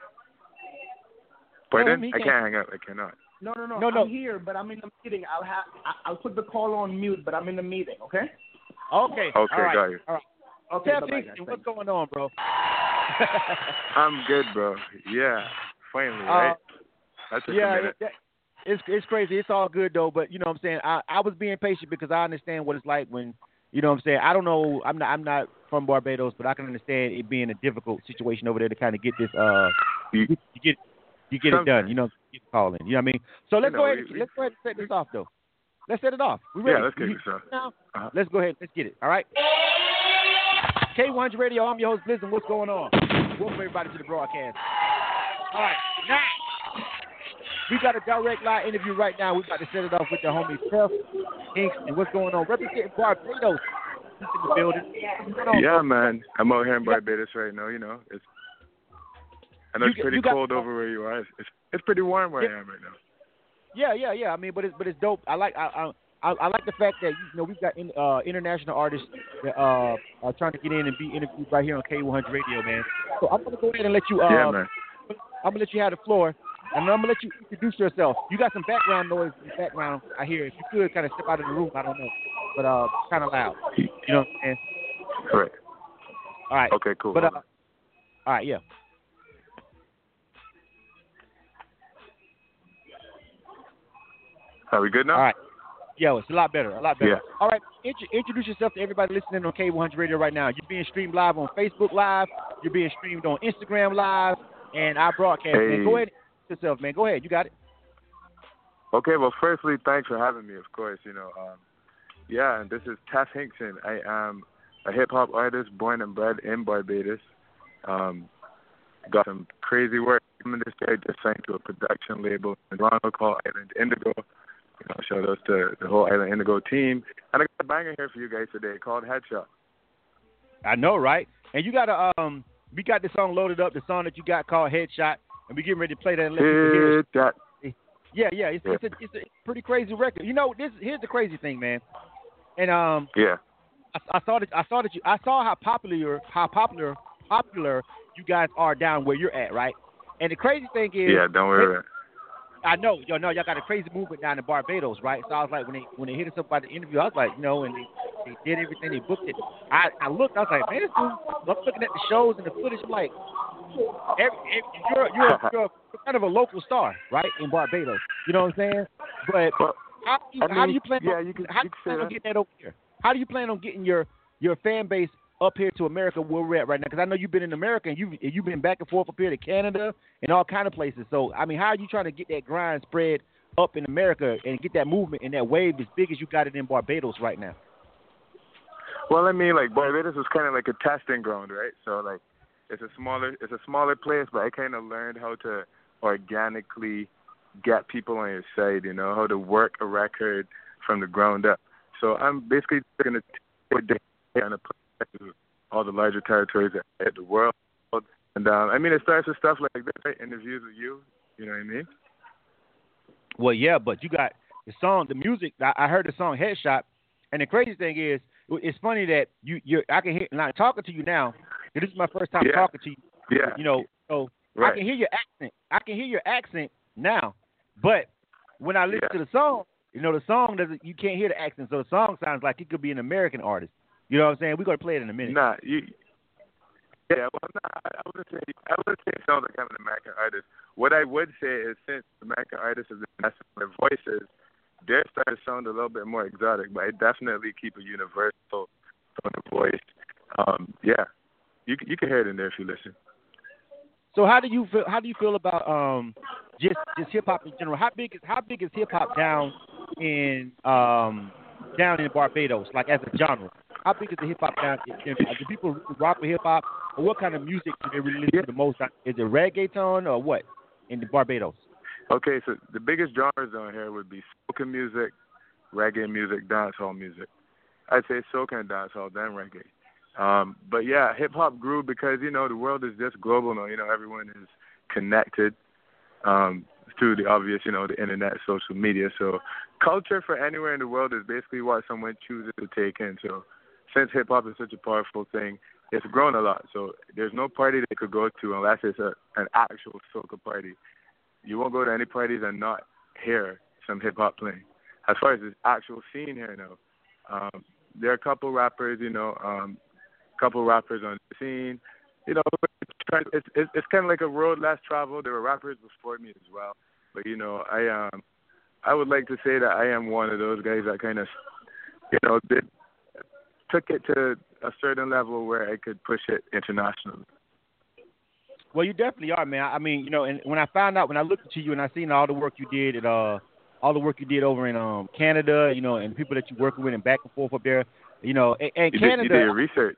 Pardon? he I can't. can't hang up. I cannot. No, no, no. No, no. I'm here, but I'm in the meeting. I'll have I- I'll put the call on mute, but I'm in the meeting. Okay. Okay. Okay, all right. got you. All right. Okay. Tef bye-bye, Hinkson, guys. what's Thank you. going on, bro? I'm good, bro. Yeah, finally, Uh, right? That took yeah, a minute. it, it's it's crazy. It's all good though, but you know what I'm saying. I, I was being patient because I understand what it's like when you know what I'm saying. I don't know. I'm not I'm not from Barbados, but I can understand it being a difficult situation over there to kind of get this uh You- you, you get you get it done. Sometimes. You know, get the call in. You know what I mean? So let's You go know, ahead. we- And, let's go ahead and set this off though. Let's set it off. We ready? Yeah, let's kick You- this off. Now, Uh-huh. let's go ahead. Let's get it. All right. K one hundred Radio. I'm your host, Blizzard. What's going on? Welcome everybody to the broadcast. All right, now we got a direct line interview right now. We're about to set it off with the homie Tef Hinkson. What's going on? Representing Barbados. He's in the building. What's going on, Yeah, bro? man. I'm out here in You got- Barbados right now. You know, it's I know You it's get- pretty you got- cold over where you are. It's it's, it's pretty warm where Yeah. I am right now. Yeah, yeah, yeah. I mean, but it's but it's dope. I like I I, I I like the fact that you know we've got in, uh, international artists that uh, are trying to get in and be interviewed right here on K one hundred Radio, man. So I'm gonna go ahead and let you. Uh, Yeah, man. I'm gonna let you have the floor, and I'm gonna let you introduce yourself. You got some background noise in the background. I hear. If you could kind of step out of the room, I don't know, but uh, kind of loud. You know what I'm saying? Correct. All right. Okay, cool. But uh, all right, yeah. Are we good now? All right. Yeah, it's a lot better. A lot better. Yeah. All right. Int- introduce yourself to everybody listening on K one hundred Radio right now. You're being streamed live on Facebook Live. You're being streamed on Instagram Live, and our broadcast. Man, Hey. go ahead. and introduce yourself, man. Go ahead. You got it. Okay, well, firstly, thanks for having me, of course. You know, um, yeah, and this is Tef Hinkson. I am a hip-hop artist born and bred in Barbados. Um, got some crazy work. I'm in this day just signed to a production label in Toronto called Island Indigo. You know, shout out to the whole Island Indigo team. And I got a banger here for you guys today called Headshot. I know, right? And you got a um, we got the song loaded up. The song that you got called Headshot, and we getting ready to play that and let people hear it. Hit that. Yeah, yeah. It's, Yeah. it's, a, it's a pretty crazy record. You know, this here's the crazy thing, man. And um, Yeah. I, I saw that I saw that you I saw how popular you're, how popular popular you guys are down where you're at, right? And the crazy thing is, Yeah, don't worry about it. I know, you know, y'all got a crazy movement down in Barbados, right? So I was like, when they when they hit us up about the interview, I was like, you know, and they, they did everything, they booked it. I, I looked, I was like, man, this dude. I'm looking at the shows and the footage. I'm like, every, every, you're you're you're kind of a local star, right, in Barbados. You know what I'm saying? But Well, how do you, I how do mean, you plan? yeah, on, you can- how you do can you say plan on that. getting that over here? How do you plan on getting your your fan base up here to America where we're at right now? Because I know you've been in America and you've you've been back and forth up here to Canada and all kind of places. So I mean, how are you trying to get that grind spread up in America and get that movement and that wave as big as you got it in Barbados right now? Well, I mean, like Barbados was kind of like a testing ground, right? So like, it's a smaller, it's a smaller place, but I kind of learned how to organically get people on your side. You know, how to work a record from the ground up. So I'm basically going to take it and apply to all the larger territories of the world. And um, I mean, it starts with stuff like this, right? Interviews with you. You know what I mean? Well, yeah, but you got the song, the music. I I heard the song Headshot, and the crazy thing is, it's funny that you you I can hear now talking to you now. This is my first time Yeah. talking to you. Yeah. You know, so Right. I can hear your accent. I can hear your accent now, but when I listen Yeah. to the song, you know, the song doesn't. You can't hear the accent, so the song sounds like it could be an American artist. You know what I'm saying? We're gonna play it in a minute. Nah, you. Yeah, well, nah, I I wouldn't say I wouldn't say it sounds like I'm an American artist. What I would say is, since American artists have been messing with their voices, their style sound a little bit more exotic, but it definitely keep a universal tone of voice. Um, yeah, you you can hear it in there if you listen. So how do you feel? How do you feel about um just just hip hop in general? How big is how big is hip hop down in um down in Barbados, like as a genre? How big is the hip hop down? In, in, do people rock with hip hop, or what kind of music do they really listen Yeah. to the most? Is it reggaeton or what in the Barbados? Okay, so the biggest genres on here would be soca music, reggae music, dancehall music. I'd say soca and dancehall, then reggae. Um, but yeah, hip hop grew because, you know, the world is just global now. You know, everyone is connected um, through the obvious, you know, the internet, social media. So culture for anywhere in the world is basically what someone chooses to take in. So since hip hop is such a powerful thing, it's grown a lot. So there's no party they could go to unless it's a, an actual soca party. You won't go to any parties and not hear some hip hop playing. As far as this actual scene here now, um, there are a couple rappers, you know, um, couple rappers on the scene. You know, it's it's, it's kind of like a road less traveled. There were rappers before me as well, but you know, I um I would like to say that I am one of those guys that kind of, you know, did took it to a certain level where I could push it internationally. Well, you definitely are, man. I mean, you know, and when I found out, when I looked at you and I seen all the work you did at uh all the work you did over in um Canada, you know, and people that you're working with and back and forth up there, you know, and, and You Canada. did, you did your research.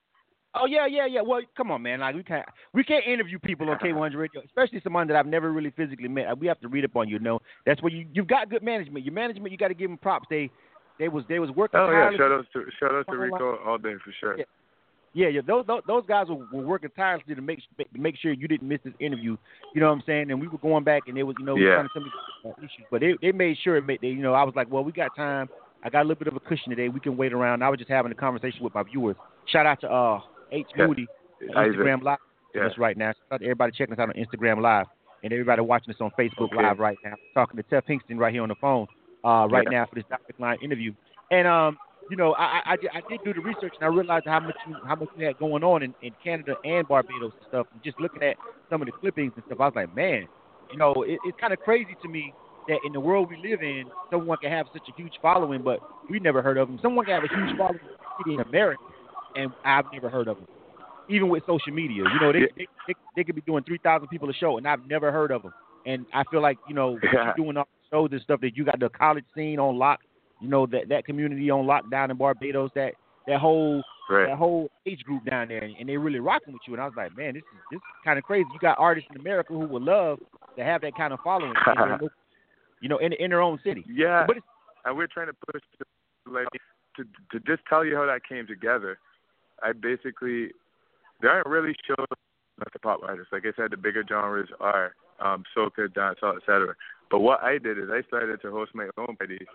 Oh yeah, yeah, yeah. Well, come on, man. Like we can't we can't interview people on K one hundred Radio, especially someone that I've never really physically met. We have to read up on you. You know, that's where you you've got good management. Your management, you got to give them props. They they was they was working. Oh yeah, tirelessly. shout out to shout out to Rico all day for sure. Yeah. Yeah, yeah, those those, those guys were, were working tirelessly to make to make sure you didn't miss this interview. You know what I'm saying? And we were going back, and they was you know we were Yeah. trying to tell me uh, issues, but they they made sure it made they, you know I was like, well, we got time. I got a little bit of a cushion today. We can wait around. I was just having a conversation with my viewers. Shout out to uh H Yeah. Moody, on Instagram Live Yeah. with us right now. Shout out to everybody checking us out on Instagram Live, and everybody watching us on Facebook Okay. Live right now. Talking to Tef Hingston right here on the phone uh right Yeah. now for this direct line interview, and um. You know, I, I, I did do the research, and I realized how much you, how much you had going on in, in Canada and Barbados and stuff. And just looking at some of the clippings and stuff, I was like, man, you know, it, it's kind of crazy to me that in the world we live in, someone can have such a huge following, but we never heard of them. Someone can have a huge following in America, and I've never heard of them. Even with social media, you know, they Yeah. they, they, they could be doing three thousand people a show, and I've never heard of them. And I feel like, you know, Yeah. you're doing all the shows and stuff that you got the college scene on lock. You know, that, that community on lockdown in Barbados, that that whole Right. that whole age group down there, and they really rocking with you. And I was like, man, this is this is kind of crazy. You got artists in America who would love to have that kind of following, in their local- you know, in in their own city. Yeah, But it's, and we're trying to push to, like to to just tell you how that came together. I basically there aren't really shows of hip hop artists. Like I said, the bigger genres are um, soca, dancehall, et cetera. But what I did is I started to host my own parties,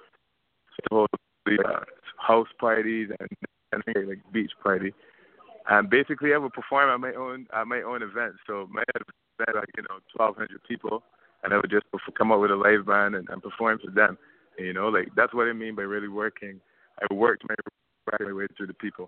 to host uh, house parties and, and like beach party. And basically, I would perform at my own at my own events. So my event, like you know, twelve hundred people, and I would just perf- come up with a live band and, and perform for them. And, you know, like that's what I mean by really working. I worked my, my way through the people.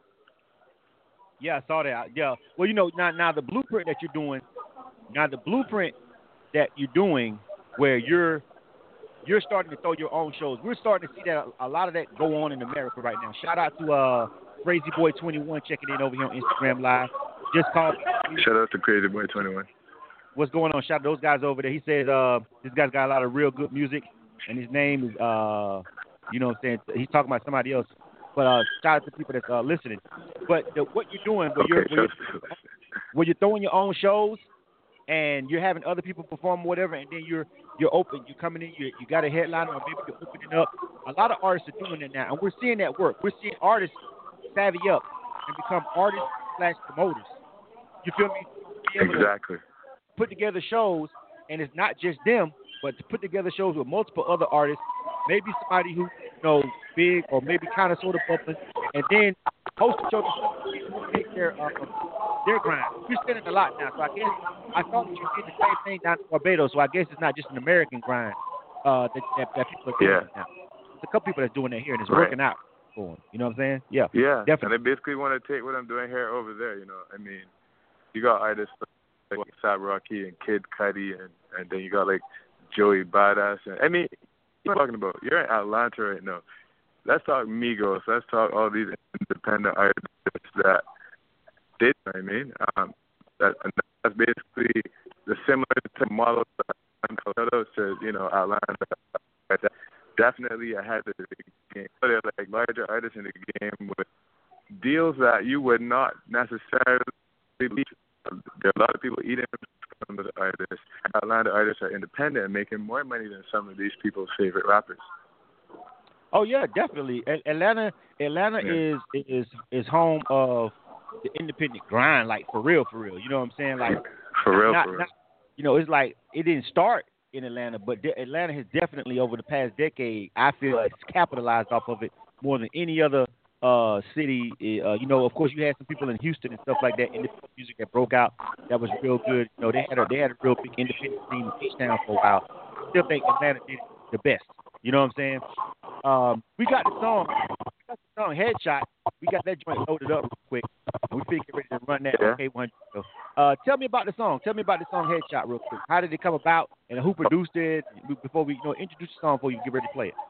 yeah, I saw that. Yeah. Well, you know, now now the blueprint that you're doing, now the blueprint that you're doing, where you're you're starting to throw your own shows. We're starting to see that a, a lot of that go on in America right now. Shout out to uh, Crazy Boy twenty-one checking in over here on Instagram Live. Just called. Shout out to Crazy Boy twenty-one. What's going on? Shout out to those guys over there. He says uh, this guy's got a lot of real good music, and his name is, uh, you know what I'm saying? He's talking about somebody else. But uh, shout out to people that's uh, listening. But the, what you're doing, where, Okay, you're, where, shout you're, out to- where you're throwing your own shows, and you're having other people perform whatever, and then you're you're open, you're coming in, you you got a headline, or maybe you're opening up. A lot of artists are doing that now, and we're seeing that work. We're seeing artists savvy up and become artists slash promoters. You feel me? Be able to Exactly. put together shows, and it's not just them, but to put together shows with multiple other artists, maybe somebody who you know big or maybe kind of sort of bumping, and then host the show to take their uh, their grind. We're seeing it a lot now, so I guess I thought that you did the same thing down in Barbados. So I guess it's not just an American grind uh, that, that that people are doing Yeah. now. There's a couple people that's doing that here, and it's Right. working out for them. You know what I'm saying? Yeah. Yeah, Definitely. and I basically want to take what I'm doing here over there. You know, I mean, you got artists like Sab Rocky and Kid Cudi, and and then you got like Joey Badass, and I mean, What are you talking about? You're in Atlanta right now. Let's talk Migos. Let's talk all these independent artists that they, you know what I mean? Um, that, and that's basically the similar to model to, you know, Atlanta. Definitely ahead of the game. They're like larger artists in the game with deals that you would not necessarily reach. There are a lot of people eating from the artists. Atlanta artists are independent and making more money than some of these people's favorite rappers. Oh yeah, definitely. Atlanta, Atlanta yeah. is is is home of the independent grind, like for real, for real. You know what I'm saying? Like for real, not, for real. Not, you know, it's like it didn't start in Atlanta, but de- Atlanta has definitely over the past decade, I feel it's capitalized off of it more than any other uh, city. Uh, you know, of course, you had some people in Houston and stuff like that, independent music that broke out. That was real good. You know, they had a they had a real big independent scene in H-Town for a while. Still think Atlanta did it the best. You know what I'm saying? Um, we got the song, we got the song Headshot. We got that joint loaded up real quick. We figured ready to run that on K one hundred. Uh, tell me about the song. Tell me about the song Headshot real quick. How did it come about and who produced it? Before we, you know, introduce the song before you get ready to play it.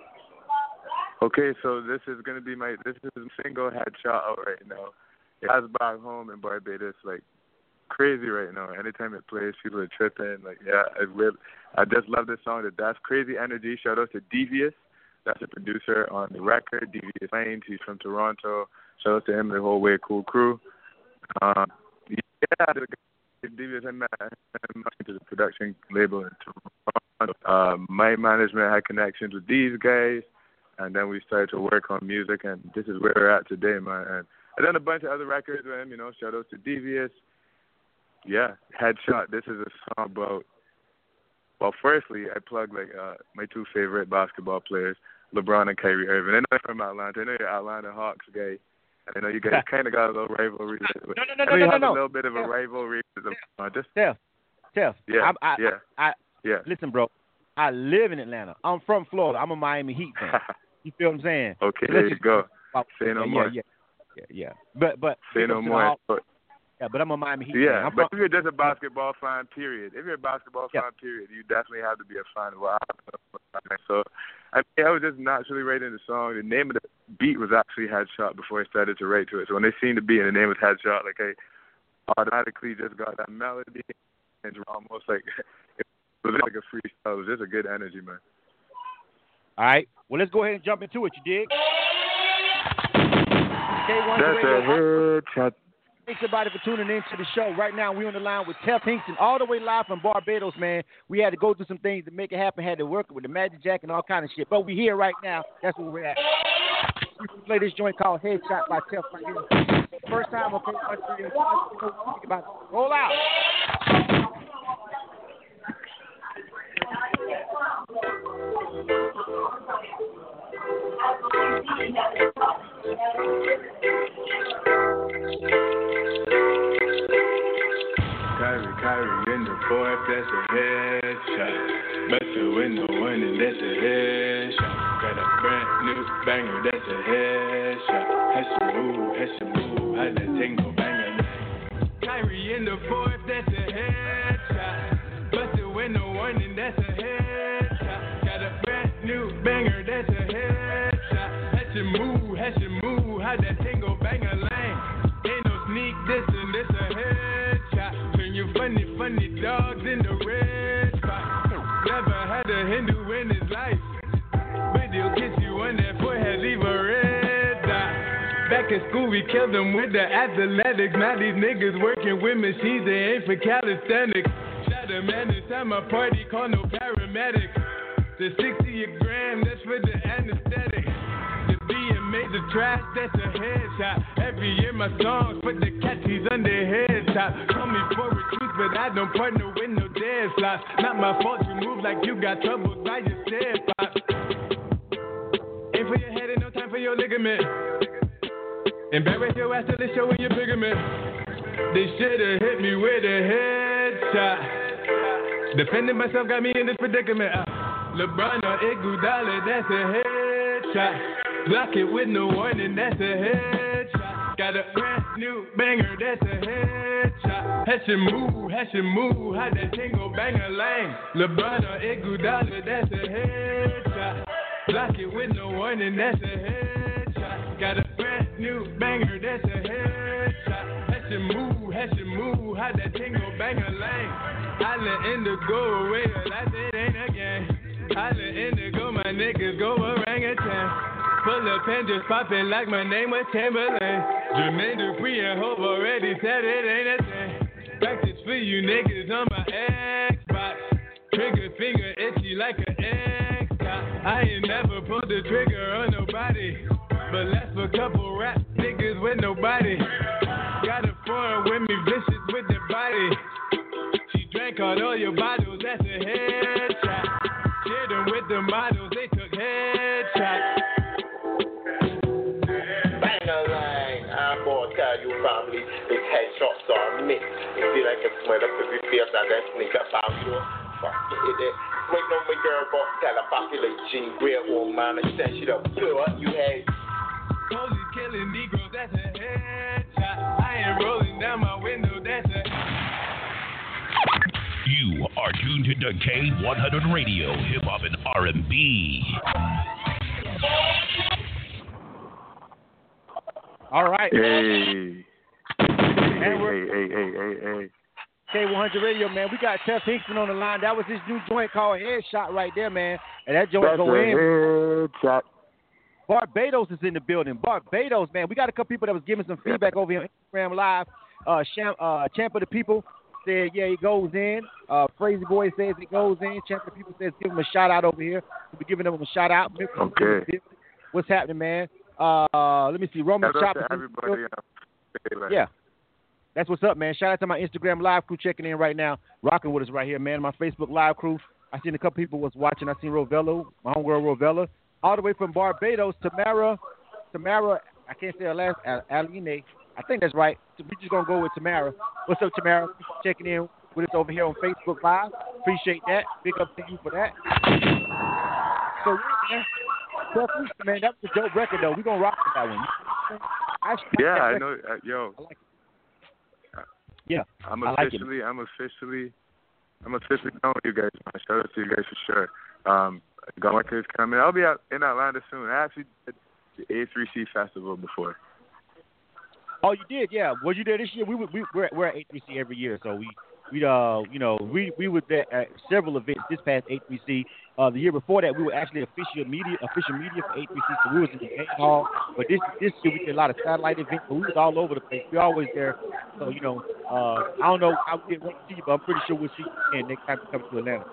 Okay, so this is gonna be my this is a single Headshot out right now. It has back home in Barbados like crazy right now. Anytime it plays, people are tripping. Like yeah, I really, I just love this song. That's crazy energy. Shout out to Devious. That's the producer on the record. Devious Lanes. He's from Toronto. Shout out to him, the whole Way Cool crew. Um, yeah, Devious and to the production label in Toronto. Uh, my management had connections with these guys, and then we started to work on music, and this is where we're at today, man. And I've done a bunch of other records with him, you know. Shout out to Devious. Yeah, Headshot. This is a song about. Well, firstly, I plug like uh, my two favorite basketball players, LeBron and Kyrie Irving. I know you're from Atlanta. I know you're Atlanta Hawks guy. I know you guys kind of got a little rivalry. With, no, no, no, I know no, you no, have no. a little bit of a Steph. rivalry with them. Uh, just Steph, Steph. Yeah, I, I, yeah, I, I, yeah. Listen, bro. I live in Atlanta. I'm from Florida. I'm a Miami Heat fan. You feel what I'm saying? Okay, so there you go. About, Say no yeah, more. Yeah, yeah, yeah. But, but. Say no more. But, yeah, but I'm a Miami Heat yeah, fan. I'm but from, if you're just a basketball fan, period. If you're a basketball yeah. fan, period, you definitely have to be a fan of what happens. So, I mean, I was just naturally writing the song. The name of the beat was actually Headshot before I started to write to it. So when they seen the beat and the name was Headshot, like I automatically just got that melody and almost like it was like a freestyle. It was just a good energy, man. All right. Well, let's go ahead and jump into it. You dig? K one That's Radio. a headshot. Thanks everybody for tuning in to the show. Right now, we're on the line with Tef Hinkson, all the way live from Barbados, man. We had to go through some things to make it happen. Had to work with the Magic Jack and all kind of shit. But we're here right now. That's where we're at. We can play this joint called Headshot by Tef right here. First time on K one Radio. Think about it. Roll out. Kyrie, Kyrie in the fourth, that's a headshot. Bustin' with no one, and that's a headshot. Got a brand new banger, that's a headshot. Has to move, has to move, how that tango banger. Kyrie in the fourth, that's a headshot. Bustin' with no one, and that's a headshot. Got a brand new banger, that's a headshot. Has to move, has to move, how that tango banger lane. Ain't no sneak dissing, this a headshot. Turn you funny, funny dogs in the red spot. Never had a Hindu in his life, but he'll kiss you on that forehead, leave a red dot. Back in school, we killed them with the athletics. Now these niggas working with machines, they ain't for calisthenics. Shot a man inside my party, call no paramedics. The sixty a gram, that's for the anesthetic. Being made the trash, that's a headshot. Every year my songs put the catchies on their headshot. Call me for a truth, but I don't partner with no dead flops. Not my fault you move like you got troubles, I just said pop. Aim for your head and no time for your ligament. Embarrass your ass till they show in your pigment. They should've hit me with a headshot. Defending myself got me in this predicament. Uh, LeBron or Iguodala, that's a headshot. Block it with no warning, that's a headshot. Got a brand new banger, that's a headshot. Heshin move, Heshin move, how that tingle banger lang. LeBron or Iguodala, that's a headshot. Block it with no warning, that's a headshot. Got a brand new banger, that's a headshot. Heshin move, Heshin move, how that tingle banger lang. Island Indigo, away, life it ain't a game. Island Indigo, my niggas go orangutan. Full of pen, just poppin' like my name was Timberland. Jermaine Dupri and Hope already said it ain't a thing. Practice for you niggas on my Xbox. Trigger finger itchy like an Xbox. I ain't never pulled the trigger on nobody, but left a couple rap niggas with nobody. Got a foreign with me, vicious with the body. She drank all your bottles, that's a headshot. Shared them with the models, they took headshots. You family, these headshots are mixed. You feel like it's smell up every face and then sneak up out you. Fuck it. Wait on my girl, but tell her back like G. Real old man, and send shit up. Blow up you head. Police killing Negroes, that's a headshot. I ain't rolling down my window, that's a. You are tuned to K one hundred Radio, Hip Hop and R and B. All right. Hey. Hey, And we're, hey, hey, hey, hey, hey. K one hundred Radio, man. We got Tef Hinkson on the line. That was his new joint called Headshot right there, man. And that joint That's go a in. headshot. Barbados is in the building. Barbados, man. We got a couple people that was giving some feedback over here on Instagram Live. Uh, Sham, uh, Champ of the People said, yeah, it goes in. Uh, Crazy Boy says it goes in. Champ of the People says, give him a shout out over here. We'll be giving them a shout out. Okay. What's happening, man? Uh, let me see. Roman Shout out Chopper. to everybody. Uh, yeah. That's what's up, man. Shout out to my Instagram Live crew checking in right now, rocking with us right here, man. My Facebook Live crew. I seen a couple people was watching. I seen Rovello, my homegirl Rovella, all the way from Barbados. Tamara, Tamara, I can't say her last, Aline. I think that's right. So we just gonna go with Tamara. What's up, Tamara? Checking in with us over here on Facebook Live. Appreciate that. Big up to you for that. So yeah, man, man, that was a dope record though. We gonna rock with that one. I yeah, I know. Uh, yo. I like it. Yeah, I'm I officially, like I'm officially, I'm officially done with you guys, man. Shout out to you guys for sure. Um, got my kids coming. I'll be out in Atlanta soon. I actually did the A three C festival before. Oh, you did? Yeah. Was you there this year? We were, we we're, we're at A three C every year, so we we uh you know we we were there at several events this past A three C. Uh, the year before that, we were actually official media official media for A three C, so we was in the main hall. But this this year we did a lot of satellite events, but we was all over the place. We always there. So you know, uh, I don't know how we didn't want to see you, but I'm pretty sure we'll see you again next time we come to Atlanta.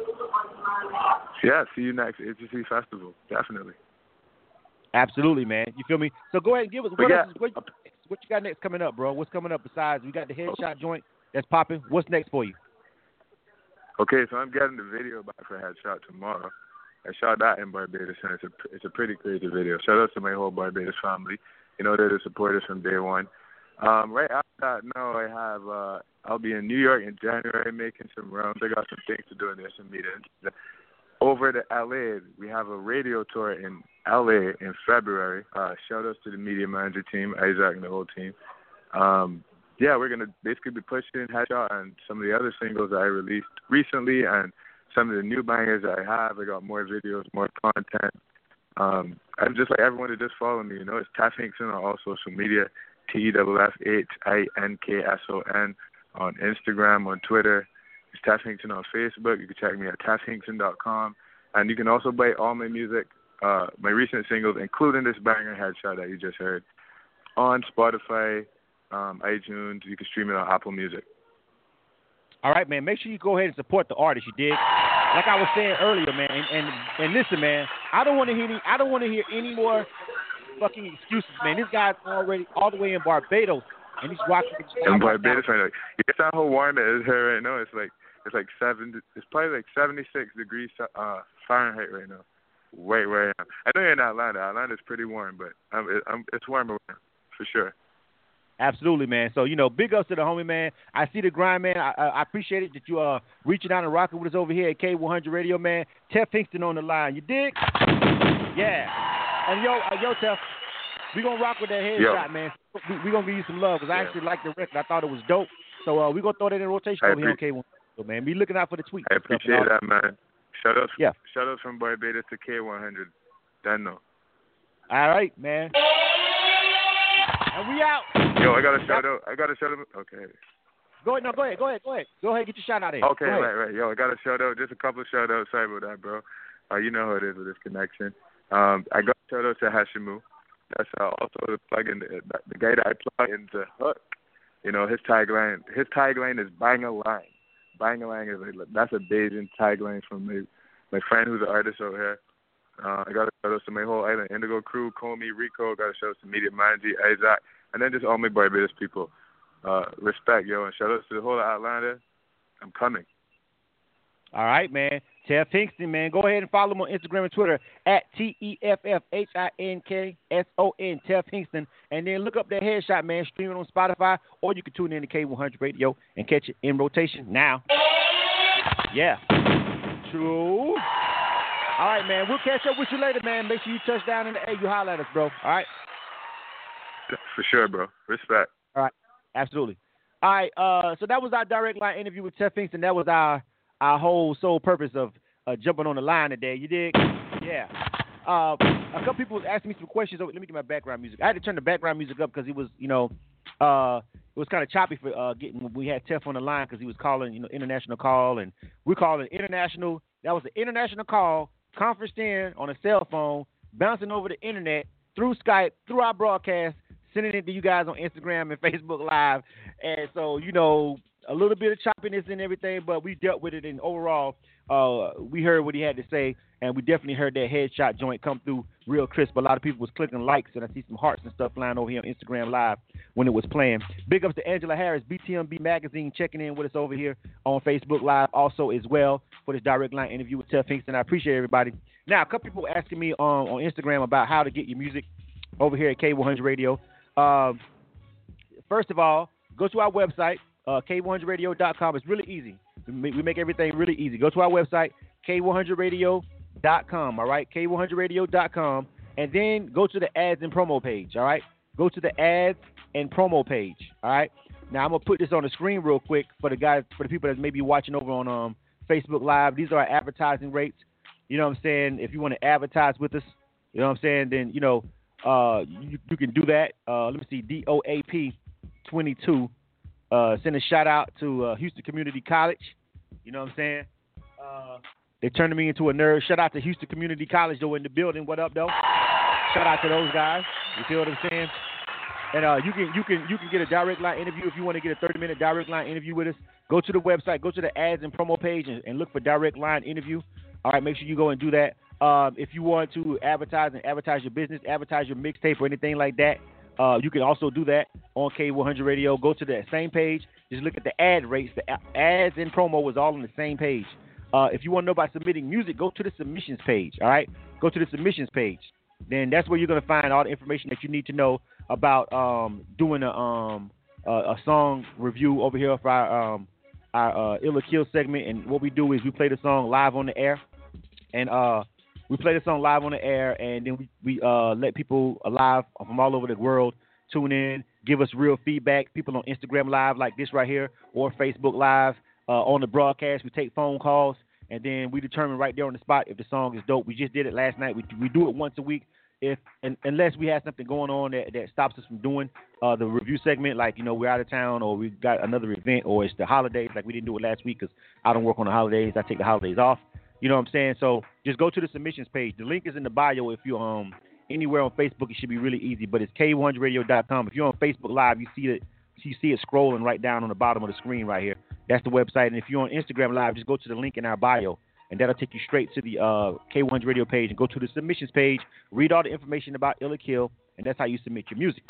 Yeah, see you next A three C festival, definitely. Absolutely, man. You feel me? So go ahead and give us what, yeah. else, what, what you got next coming up, bro? What's coming up besides we got the headshot joint that's popping? What's next for you? Okay, so I'm getting the video back for Headshot tomorrow. I shot that in Barbados, and it's a it's a pretty crazy video. Shout out to my whole Barbados family. You know, they're the supporters from day one. Um, right after that, now I have uh, I'll be in New York in January making some rounds. I got some things to do in there, some meetings. Over to L A, we have a radio tour in L A in February. Uh, shout outs to the media manager team, Isaac and the whole team. Um, yeah, we're going to basically be pushing Headshot and some of the other singles that I released recently and some of the new bangers that I have. I got more videos, more content. Um, I'm just like everyone to just follow me. You know, it's Tef Hinkson on all social media, T F F H I N K S O N on Instagram, on Twitter. It's Tef Hinkson on Facebook. You can check me at tef hinkson dot com. And you can also buy all my music, uh, my recent singles, including this banger Headshot that you just heard, on Spotify, um, iTunes. You can stream it on Apple Music. All right, man. Make sure you go ahead and support the artist. You dig? Like I was saying earlier, man. And and, and listen, man. I don't want to hear any. I don't want to hear any more fucking excuses, man. This guy's already all the way in Barbados, and he's rocking. In Barbados right now. You guess how warm it is here right now? It's like it's like seven. It's probably like seventy-six degrees uh, Fahrenheit right now. Wait, wait. I know you're in Atlanta. Atlanta's pretty warm, but um, it, um, it's warmer for sure. Absolutely, man. So, you know, big ups to the homie, man. I see the grind, man. I, I, I appreciate it that you are uh, reaching out and rocking with us over here at K one hundred Radio, man. Tef Hinkson on the line. You dig? Yeah. And yo, uh, yo, Tef, we gonna rock with that Yo. headshot, man. We, we gonna give you some love because I Yeah. actually like the record. I thought it was dope. So uh, we gonna throw that in rotation I over here on appre- K one. So, man, be looking out for the tweets. I and stuff and appreciate all that, man. Shout out, Yeah. shout out from Barbados to K one hundred. Done no. All right, man. And we out. Yo, I got a shout out. I got a shout out. Okay. Go ahead, no, go ahead, go ahead, go ahead. Go ahead, get your shout out in. Okay, Go ahead. right, right. Yo, I got a shout out. Just a couple of shout outs. Sorry about that, bro. Uh, you know how it is with this connection. Um, I got a shout out to Hashimu. That's uh, also the plug-in, the, the guy that I plug into Hook. You know, his tagline, his tagline is "Bang a line." Bang a line is a, that's a Bayesian tagline from my my friend who's an artist over here. Uh, I got a shout out to my whole Island Indigo crew, Comey, Rico. Got a shout out to Media Manji, Isaac, and then just all my Barbados people. Uh, respect, yo, and shout out to the whole of Atlanta. I'm coming. All right, man. Teff Hinkston, man. Go ahead and follow him on Instagram and Twitter at T E F F H I N K S O N, Teff Hinkston. And then look up that headshot, man. Stream it on Spotify, or you can tune in to K one hundred Radio and catch it in rotation now. Yeah. True. All right, man. We'll catch up with you later, man. Make sure you touch down in the air. You holler at us, bro. All right? For sure, bro. Respect. All right. Absolutely. All right. Uh, so that was our direct line interview with Teff Hinkston. That was our our whole sole purpose of uh, jumping on the line today. You dig? Yeah. Uh, a couple people was asking me some questions. Let me get my background music. I had to turn the background music up because it was, you know, uh, it was kind of choppy for uh, getting. We had Teff on the line because he was calling, you know, international call, and we called it international. That was an international call, conferenced in on a cell phone, bouncing over the internet through Skype, through our broadcast, sending it to you guys on Instagram and Facebook Live. And so, you know, a little bit of choppiness and everything, but we dealt with it. And overall, uh, we heard what he had to say, and we definitely heard that headshot joint come through real crisp. A lot of people was clicking likes, and I see some hearts and stuff flying over here on Instagram Live when it was playing. Big ups to Angela Harris, B T M B Magazine, checking in with us over here on Facebook Live also as well for this direct line interview with Teff Hinkston. I appreciate everybody. Now, a couple people asking me um, on Instagram about how to get your music over here at K one hundred Radio. Um, first of all, go to our website, uh, K one hundred radio dot com. It's really easy. We make, we make everything really easy. Go to our website, K one hundred radio dot com, all right? K one hundred radio dot com. And then go to the ads and promo page, all right? Go to the ads and promo page, all right? Now, I'm going to put this on the screen real quick for the guys, for the people that may be watching over on um, Facebook Live. These are our advertising rates. You know what I'm saying? If you want to advertise with us, you know what I'm saying, then, you know, Uh, you, you can do that. Uh, let me see, D O A P twenty-two. Uh, send a shout out to uh, Houston Community College. You know what I'm saying? Uh, they turned me into a nerd. Shout out to Houston Community College, though, in the building. What up, though? Shout out to those guys. You feel what I'm saying? And uh, you can you can you can get a direct line interview if you want to get a thirty minute direct line interview with us. Go to the website, go to the ads and promo page, and, and look for direct line interview. All right, make sure you go and do that. Um, if you want to advertise and advertise your business, advertise your mixtape or anything like that, uh, you can also do that on K one hundred Radio. Go to that same page. Just look at the ad rates. The ads and promo was all on the same page. Uh, if you want to know about submitting music, go to the submissions page. All right, go to the submissions page. Then that's where you're going to find all the information that you need to know about um, doing a um, a, a song review over here for our um, our uh, Ill or Kill segment. And what we do is we play the song live on the air, and uh. We play the song live on the air, and then we, we uh, let people alive from all over the world tune in, give us real feedback. People on Instagram Live like this right here or Facebook Live uh, on the broadcast. We take phone calls, and then we determine right there on the spot if the song is dope. We just did it last night. We we do it once a week, if and, unless we have something going on that, that stops us from doing uh, the review segment, like, you know, we're out of town or we got another event or it's the holidays, like we didn't do it last week because I don't work on the holidays. I take the holidays off. You know what I'm saying? So just go to the submissions page. The link is in the bio. If you're um, anywhere on Facebook, it should be really easy. But it's K one hundred radio dot com. If you're on Facebook Live, you see it you see it scrolling right down on the bottom of the screen right here. That's the website. And if you're on Instagram Live, just go to the link in our bio, and that'll take you straight to the uh, K one hundred Radio page. And go to the submissions page, read all the information about Ill or Kill, and that's how you submit your music.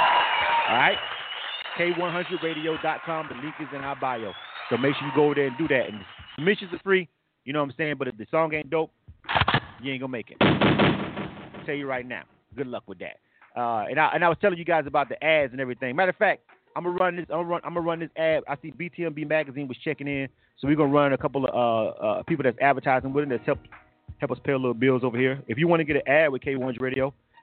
All right? K one hundred radio dot com. The link is in our bio. So make sure you go over there and do that. And submissions are free. You know what I'm saying? But if the song ain't dope, you ain't going to make it. I'll tell you right now. Good luck with that. Uh, and, I, and I was telling you guys about the ads and everything. Matter of fact, I'm going to run this I'm gonna run, I'm gonna run this ad. I see B T M B Magazine was checking in. So we're going to run a couple of uh, uh, people that's advertising with it that's help, help us pay a little bills over here. If you want to get an ad with K one hundred Radio,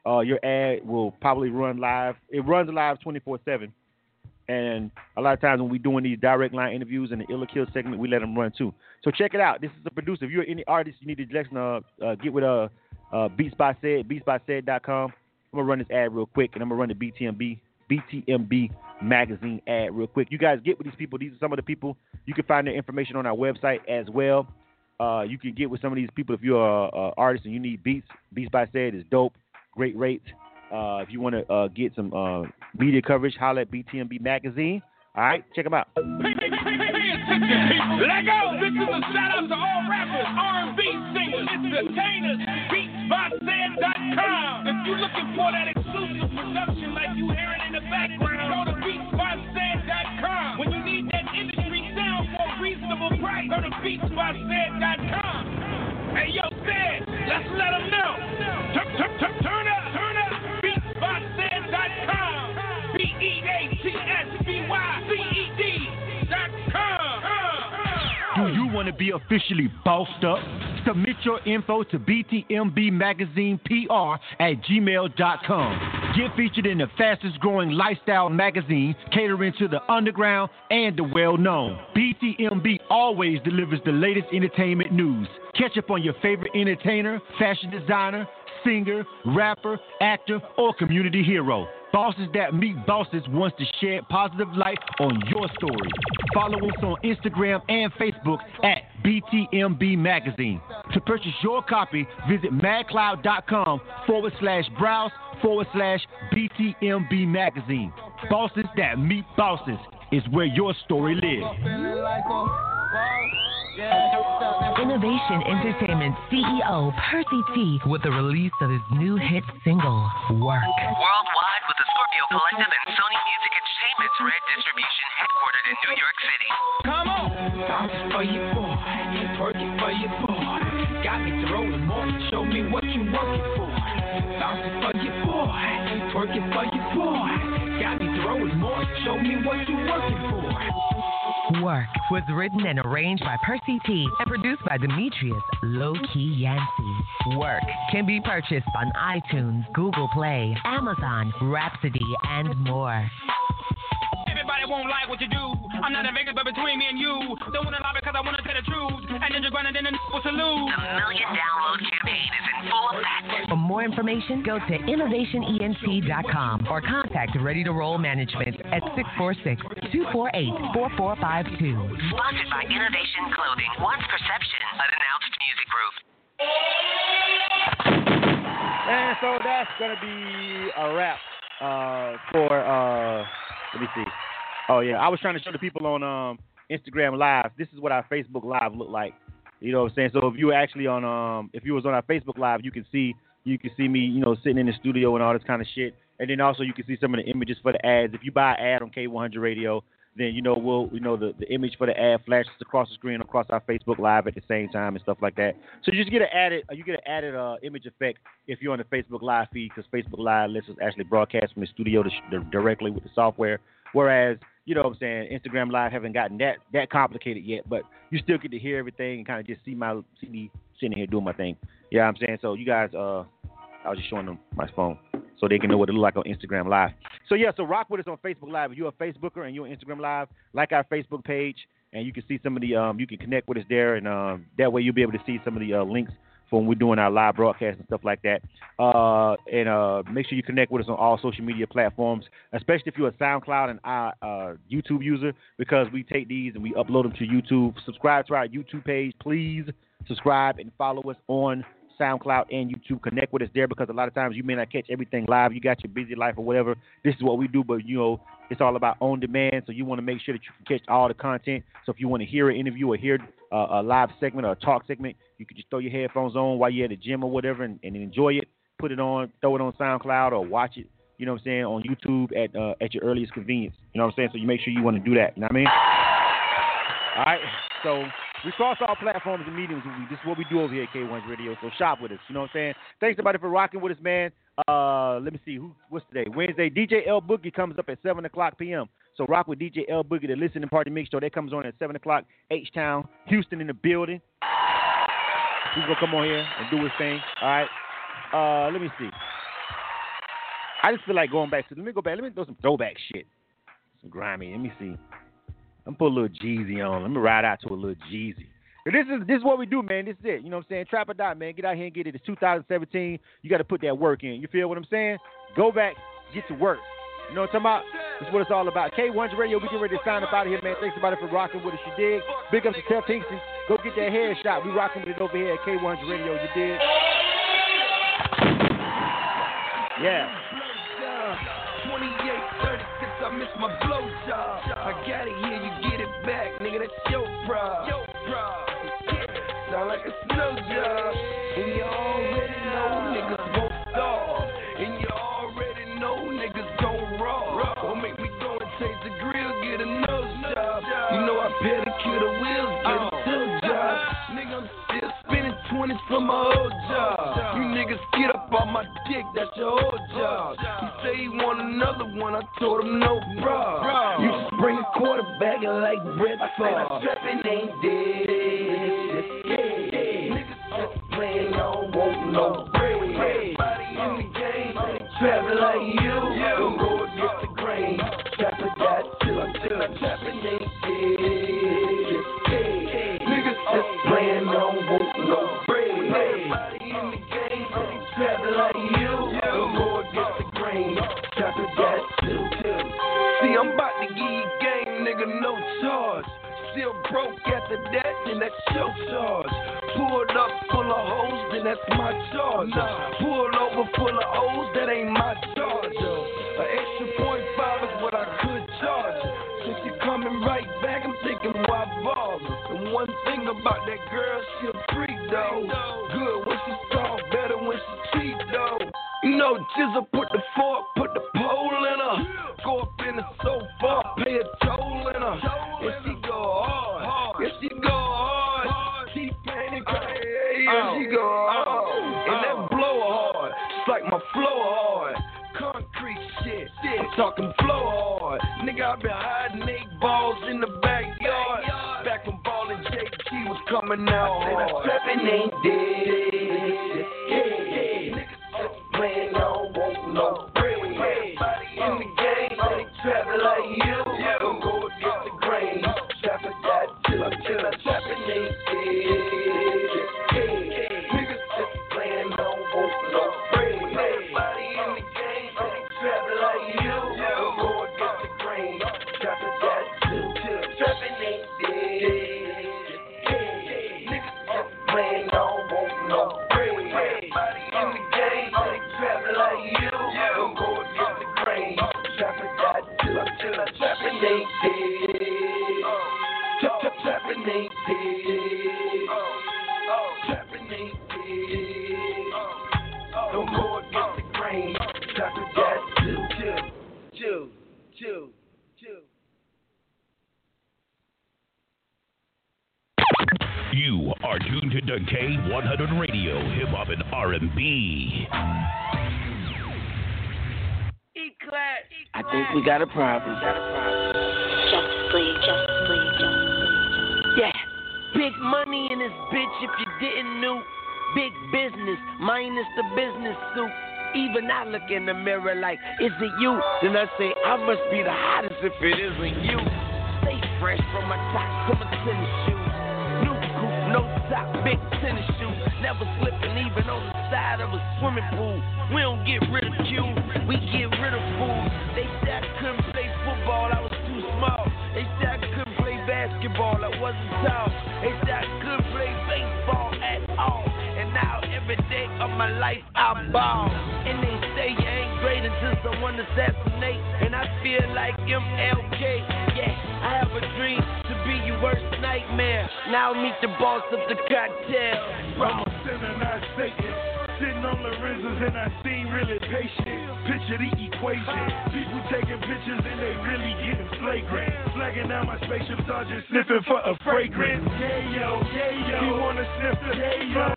uh, your ad will probably run live. It runs live twenty-four seven. And a lot of times when we're doing these direct line interviews in the Illa Kill segment, we let them run too. So check it out. This is the producer. If you're any artist, you need to just uh, uh, get with uh, uh, Beats by Said, beats by said dot com. I'm going to run this ad real quick, and I'm going to run the B T M B, B T M B magazine ad real quick. You guys get with these people. These are some of the people. You can find their information on our website as well. Uh, you can get with some of these people if you're an artist and you need beats. Beats by Said is dope. Great rates. Uh, if you want to uh, get some uh, media coverage, holler at B T M B Magazine. All right, check them out. Hey, hey, hey, hey, hey, attention, people. Let go. This is a shout out to all rappers, R and B singers, entertainers, beats by said dot com. If you're looking for that exclusive production like you hearing in the background, go to beats by said dot com. When you need that industry sound for a reasonable price, go to beats by said dot com. Hey, yo, Said, let's let them know. Turn, turn, turn, turn up, turn up. beats by said dot com. B E A T S B Y C E D dot com. Do you want to be officially bossed up? Submit your info to B T M B Magazine P R at gmail dot com. Get featured in the fastest growing lifestyle magazine catering to the underground and the well-known. B T M B always delivers the latest entertainment news. Catch up on your favorite entertainer, fashion designer, singer, rapper, actor, or community hero. Bosses that meet bosses wants to shed positive light on your story. Follow us on Instagram and Facebook at B T M B Magazine. To purchase your copy, visit madcloud.com forward slash browse forward slash BTMB Magazine. Bosses that meet bosses is where your story lives. Innovation Entertainment C E O Percy T with the release of his new hit single, Work. Worldwide with the Scorpio Collective and Sony Music Entertainment's Red Distribution headquartered in New York City. Come on. Bouncing for you, boy. Working for you, boy. Got me throwing more. Show me what you working for. Bouncing for you, boy. Working for you, boy. Got me throwing more. Show me what you working for. Work was written and arranged by Percy T and produced by Demetrius Low-Key Yancey. Work can be purchased on iTunes, Google Play, Amazon, Rhapsody, and more. Everybody won't like what you do. I'm not a Vegas, but between me and you, don't wanna lie because I wanna tell the truth. And then you're gonna then what's to lose. The million download campaign is in full effect. For more information, go to innovation E N T dot com or contact Ready to Roll Management at six four six, two four eight, four four five two. Sponsored by Innovation Clothing, Once Perception, an announced music group. And so that's gonna be a wrap uh, for. Uh, let me see. Oh yeah, I was trying to show the people on um, Instagram Live. This is what our Facebook Live looked like. You know what I'm saying? So if you were actually on, um, if you was on our Facebook Live, you can see, you can see me, you know, sitting in the studio and all this kind of shit. And then also you can see some of the images for the ads. If you buy an ad on K one hundred Radio, then you know we'll, you know, the, the image for the ad flashes across the screen across our Facebook Live at the same time and stuff like that. So you just get an added, you get an added uh, image effect if you're on the Facebook Live feed, because Facebook Live lets us actually broadcast from the studio to, to directly with the software. Whereas, you know what I'm saying, Instagram Live haven't gotten that that complicated yet, but you still get to hear everything and kind of just see my see me sitting here doing my thing. Yeah, you know what I'm saying? So you guys, uh, I was just showing them my phone so they can know what it look like on Instagram Live. So yeah, so rock with us on Facebook Live. If you're a Facebooker and you're on Instagram Live, like our Facebook page, and you can see some of the, um, you can connect with us there, and um, that way you'll be able to see some of the uh, links for when we're doing our live broadcast and stuff like that. Uh, and uh, make sure you connect with us on all social media platforms, especially if you're a SoundCloud and our uh, YouTube user, because we take these and we upload them to YouTube. Subscribe to our YouTube page, please. Subscribe and follow us on SoundCloud and YouTube. Connect with us there, because a lot of times you may not catch everything live. You got your busy life or whatever. This is what we do, but you know, it's all about on demand, so you want to make sure that you can catch all the content. So if you want to hear an interview or hear uh, a live segment or a talk segment, you can just throw your headphones on while you're at the gym or whatever and, and enjoy it. Put it on, throw it on SoundCloud or watch it, you know what I'm saying, on YouTube at uh, at your earliest convenience. You know what I'm saying? So you make sure you want to do that. You know what I mean? All right. So we cross all platforms and mediums. This is what we do over here at K one hundred Radio. So shop with us. You know what I'm saying? Thanks everybody for rocking with us, man. Uh, let me see. Who? What's today? Wednesday. D J L Boogie comes up at seven o'clock p.m. So rock with D J L Boogie, the Listening Party Mix Show. That comes on at seven o'clock. H-Town, Houston in the building. He's going to come on here and do his thing. All right. Uh, let me see. I just feel like going back to. Let me go back. Let me throw some throwback shit. Some grimy. Let me see. I'm gonna put a little Jeezy on. Let me ride out to a little Jeezy. This is this is what we do, man. This is it. You know what I'm saying? Trap or die, man. Get out here and get it. It's two thousand seventeen. You got to put that work in. You feel what I'm saying? Go back, get to work. You know what I'm talking about? This is what it's all about. K one hundred Radio, we get ready to sign up out of here, man. Thanks everybody for rocking with us. You dig? Big up to Tef Hinkson. Go get that headshot. We rocking with it over here at K one hundred Radio. You dig? Yeah. twenty-eight thirty-six, I miss my blow job. I got it here, you get it back, nigga. That's your problem. Your problem. Sound like a snow job. And you already know niggas won't starve. And you already know niggas don't rob. Don't make me go and take the grill, get a nose job. You know I pedicure the wheels, get a toe job. Nigga, I'm still spending twenties for my old job. You niggas get up on my dick, that's your old job. He say he want another one, I told him no problem. You just bring a quarterback and like Brett Favre. Trapping ain't dead. Niggas just playing, don't want no bread. Everybody in the game, trapping like you. Don't go against the grain. Trapping got till I'm till I'm trapping ain't dead. Niggas just playing, don't want no bread. Everybody in the game, trapping like you. Don't go against the grain. Trapping got till till. See, I'm about to give you game, nigga, no charge. Still broke after that, then that's your charge. Pulled up full of hoes, then that's my charge. Pulled over full of O's, that ain't my charge. An extra point five is what I could charge. Since you coming right back, I'm thinking why bother? And one thing about that girl, she a freak though. Good when she soft, better when she cheap though. You know, Jizzle put the fork, put the pole in her. Go up in the sofa, pay a toll in her. And she go hard, and she go hard. She painted crazy, and she go hard. And that blow hard, it's like my flow hard. Concrete shit, I'm talking flow hard. Nigga, I been hiding eight balls in the backyard. Back when Ballin' J G was coming out hard. Trapping ain't dead. Niggas just playing, don't want no bread. Everybody in the game, they trapping like you. Don't go against the grain. Trapping got till I'm till I'm trapping ain't dead. Niggas just playing, don't want no bread. Everybody in the game, they trapping like you. Don't go against the grain. Trapping got till till trapping ain't dead. Niggas just playing, don't want no bread. Everybody in the game, they trapping like you. Don't go against the grain. Trapping got till I'm till I'm trapping ain't dead. Trap trap trapping ain't dead. Trapping ain't dead. Don't go against the grain. Trapping got till till till till till. You are tuned to K one hundred Radio, Hip Hop and R and B. I think we got a problem. Just sleep, just sleep, just sleep. Yeah, big money in this bitch if you didn't know. Big business, minus the business suit. Even I look in the mirror like, is it you? Then I say, I must be the hottest if it isn't you. Stay fresh from my top to my tennis shoes. New coupe, no top, big tennis shoes. Never slipping even on the side of a swimming pool. We don't get ridiculed, we get rid of fools. They said I couldn't play football, I was too small. They said I couldn't play basketball, I wasn't tall. They said I couldn't play baseball at all. And now every day of my life I ball. And they say you ain't great until someone assassinate. And I feel like M L K. Yeah, I have a dream to be your worst nightmare. Now meet the boss of the cartel. I'm a sinner, not Satan. Sitting on Lorenzo's and I seem really patient. Picture the equation. People taking pictures and they really getting flagrant. Flagging out my spaceship sergeant sniffing for a fragrance. Yeah, yo, yeah, yo. He wanna sniff the yeah, yo.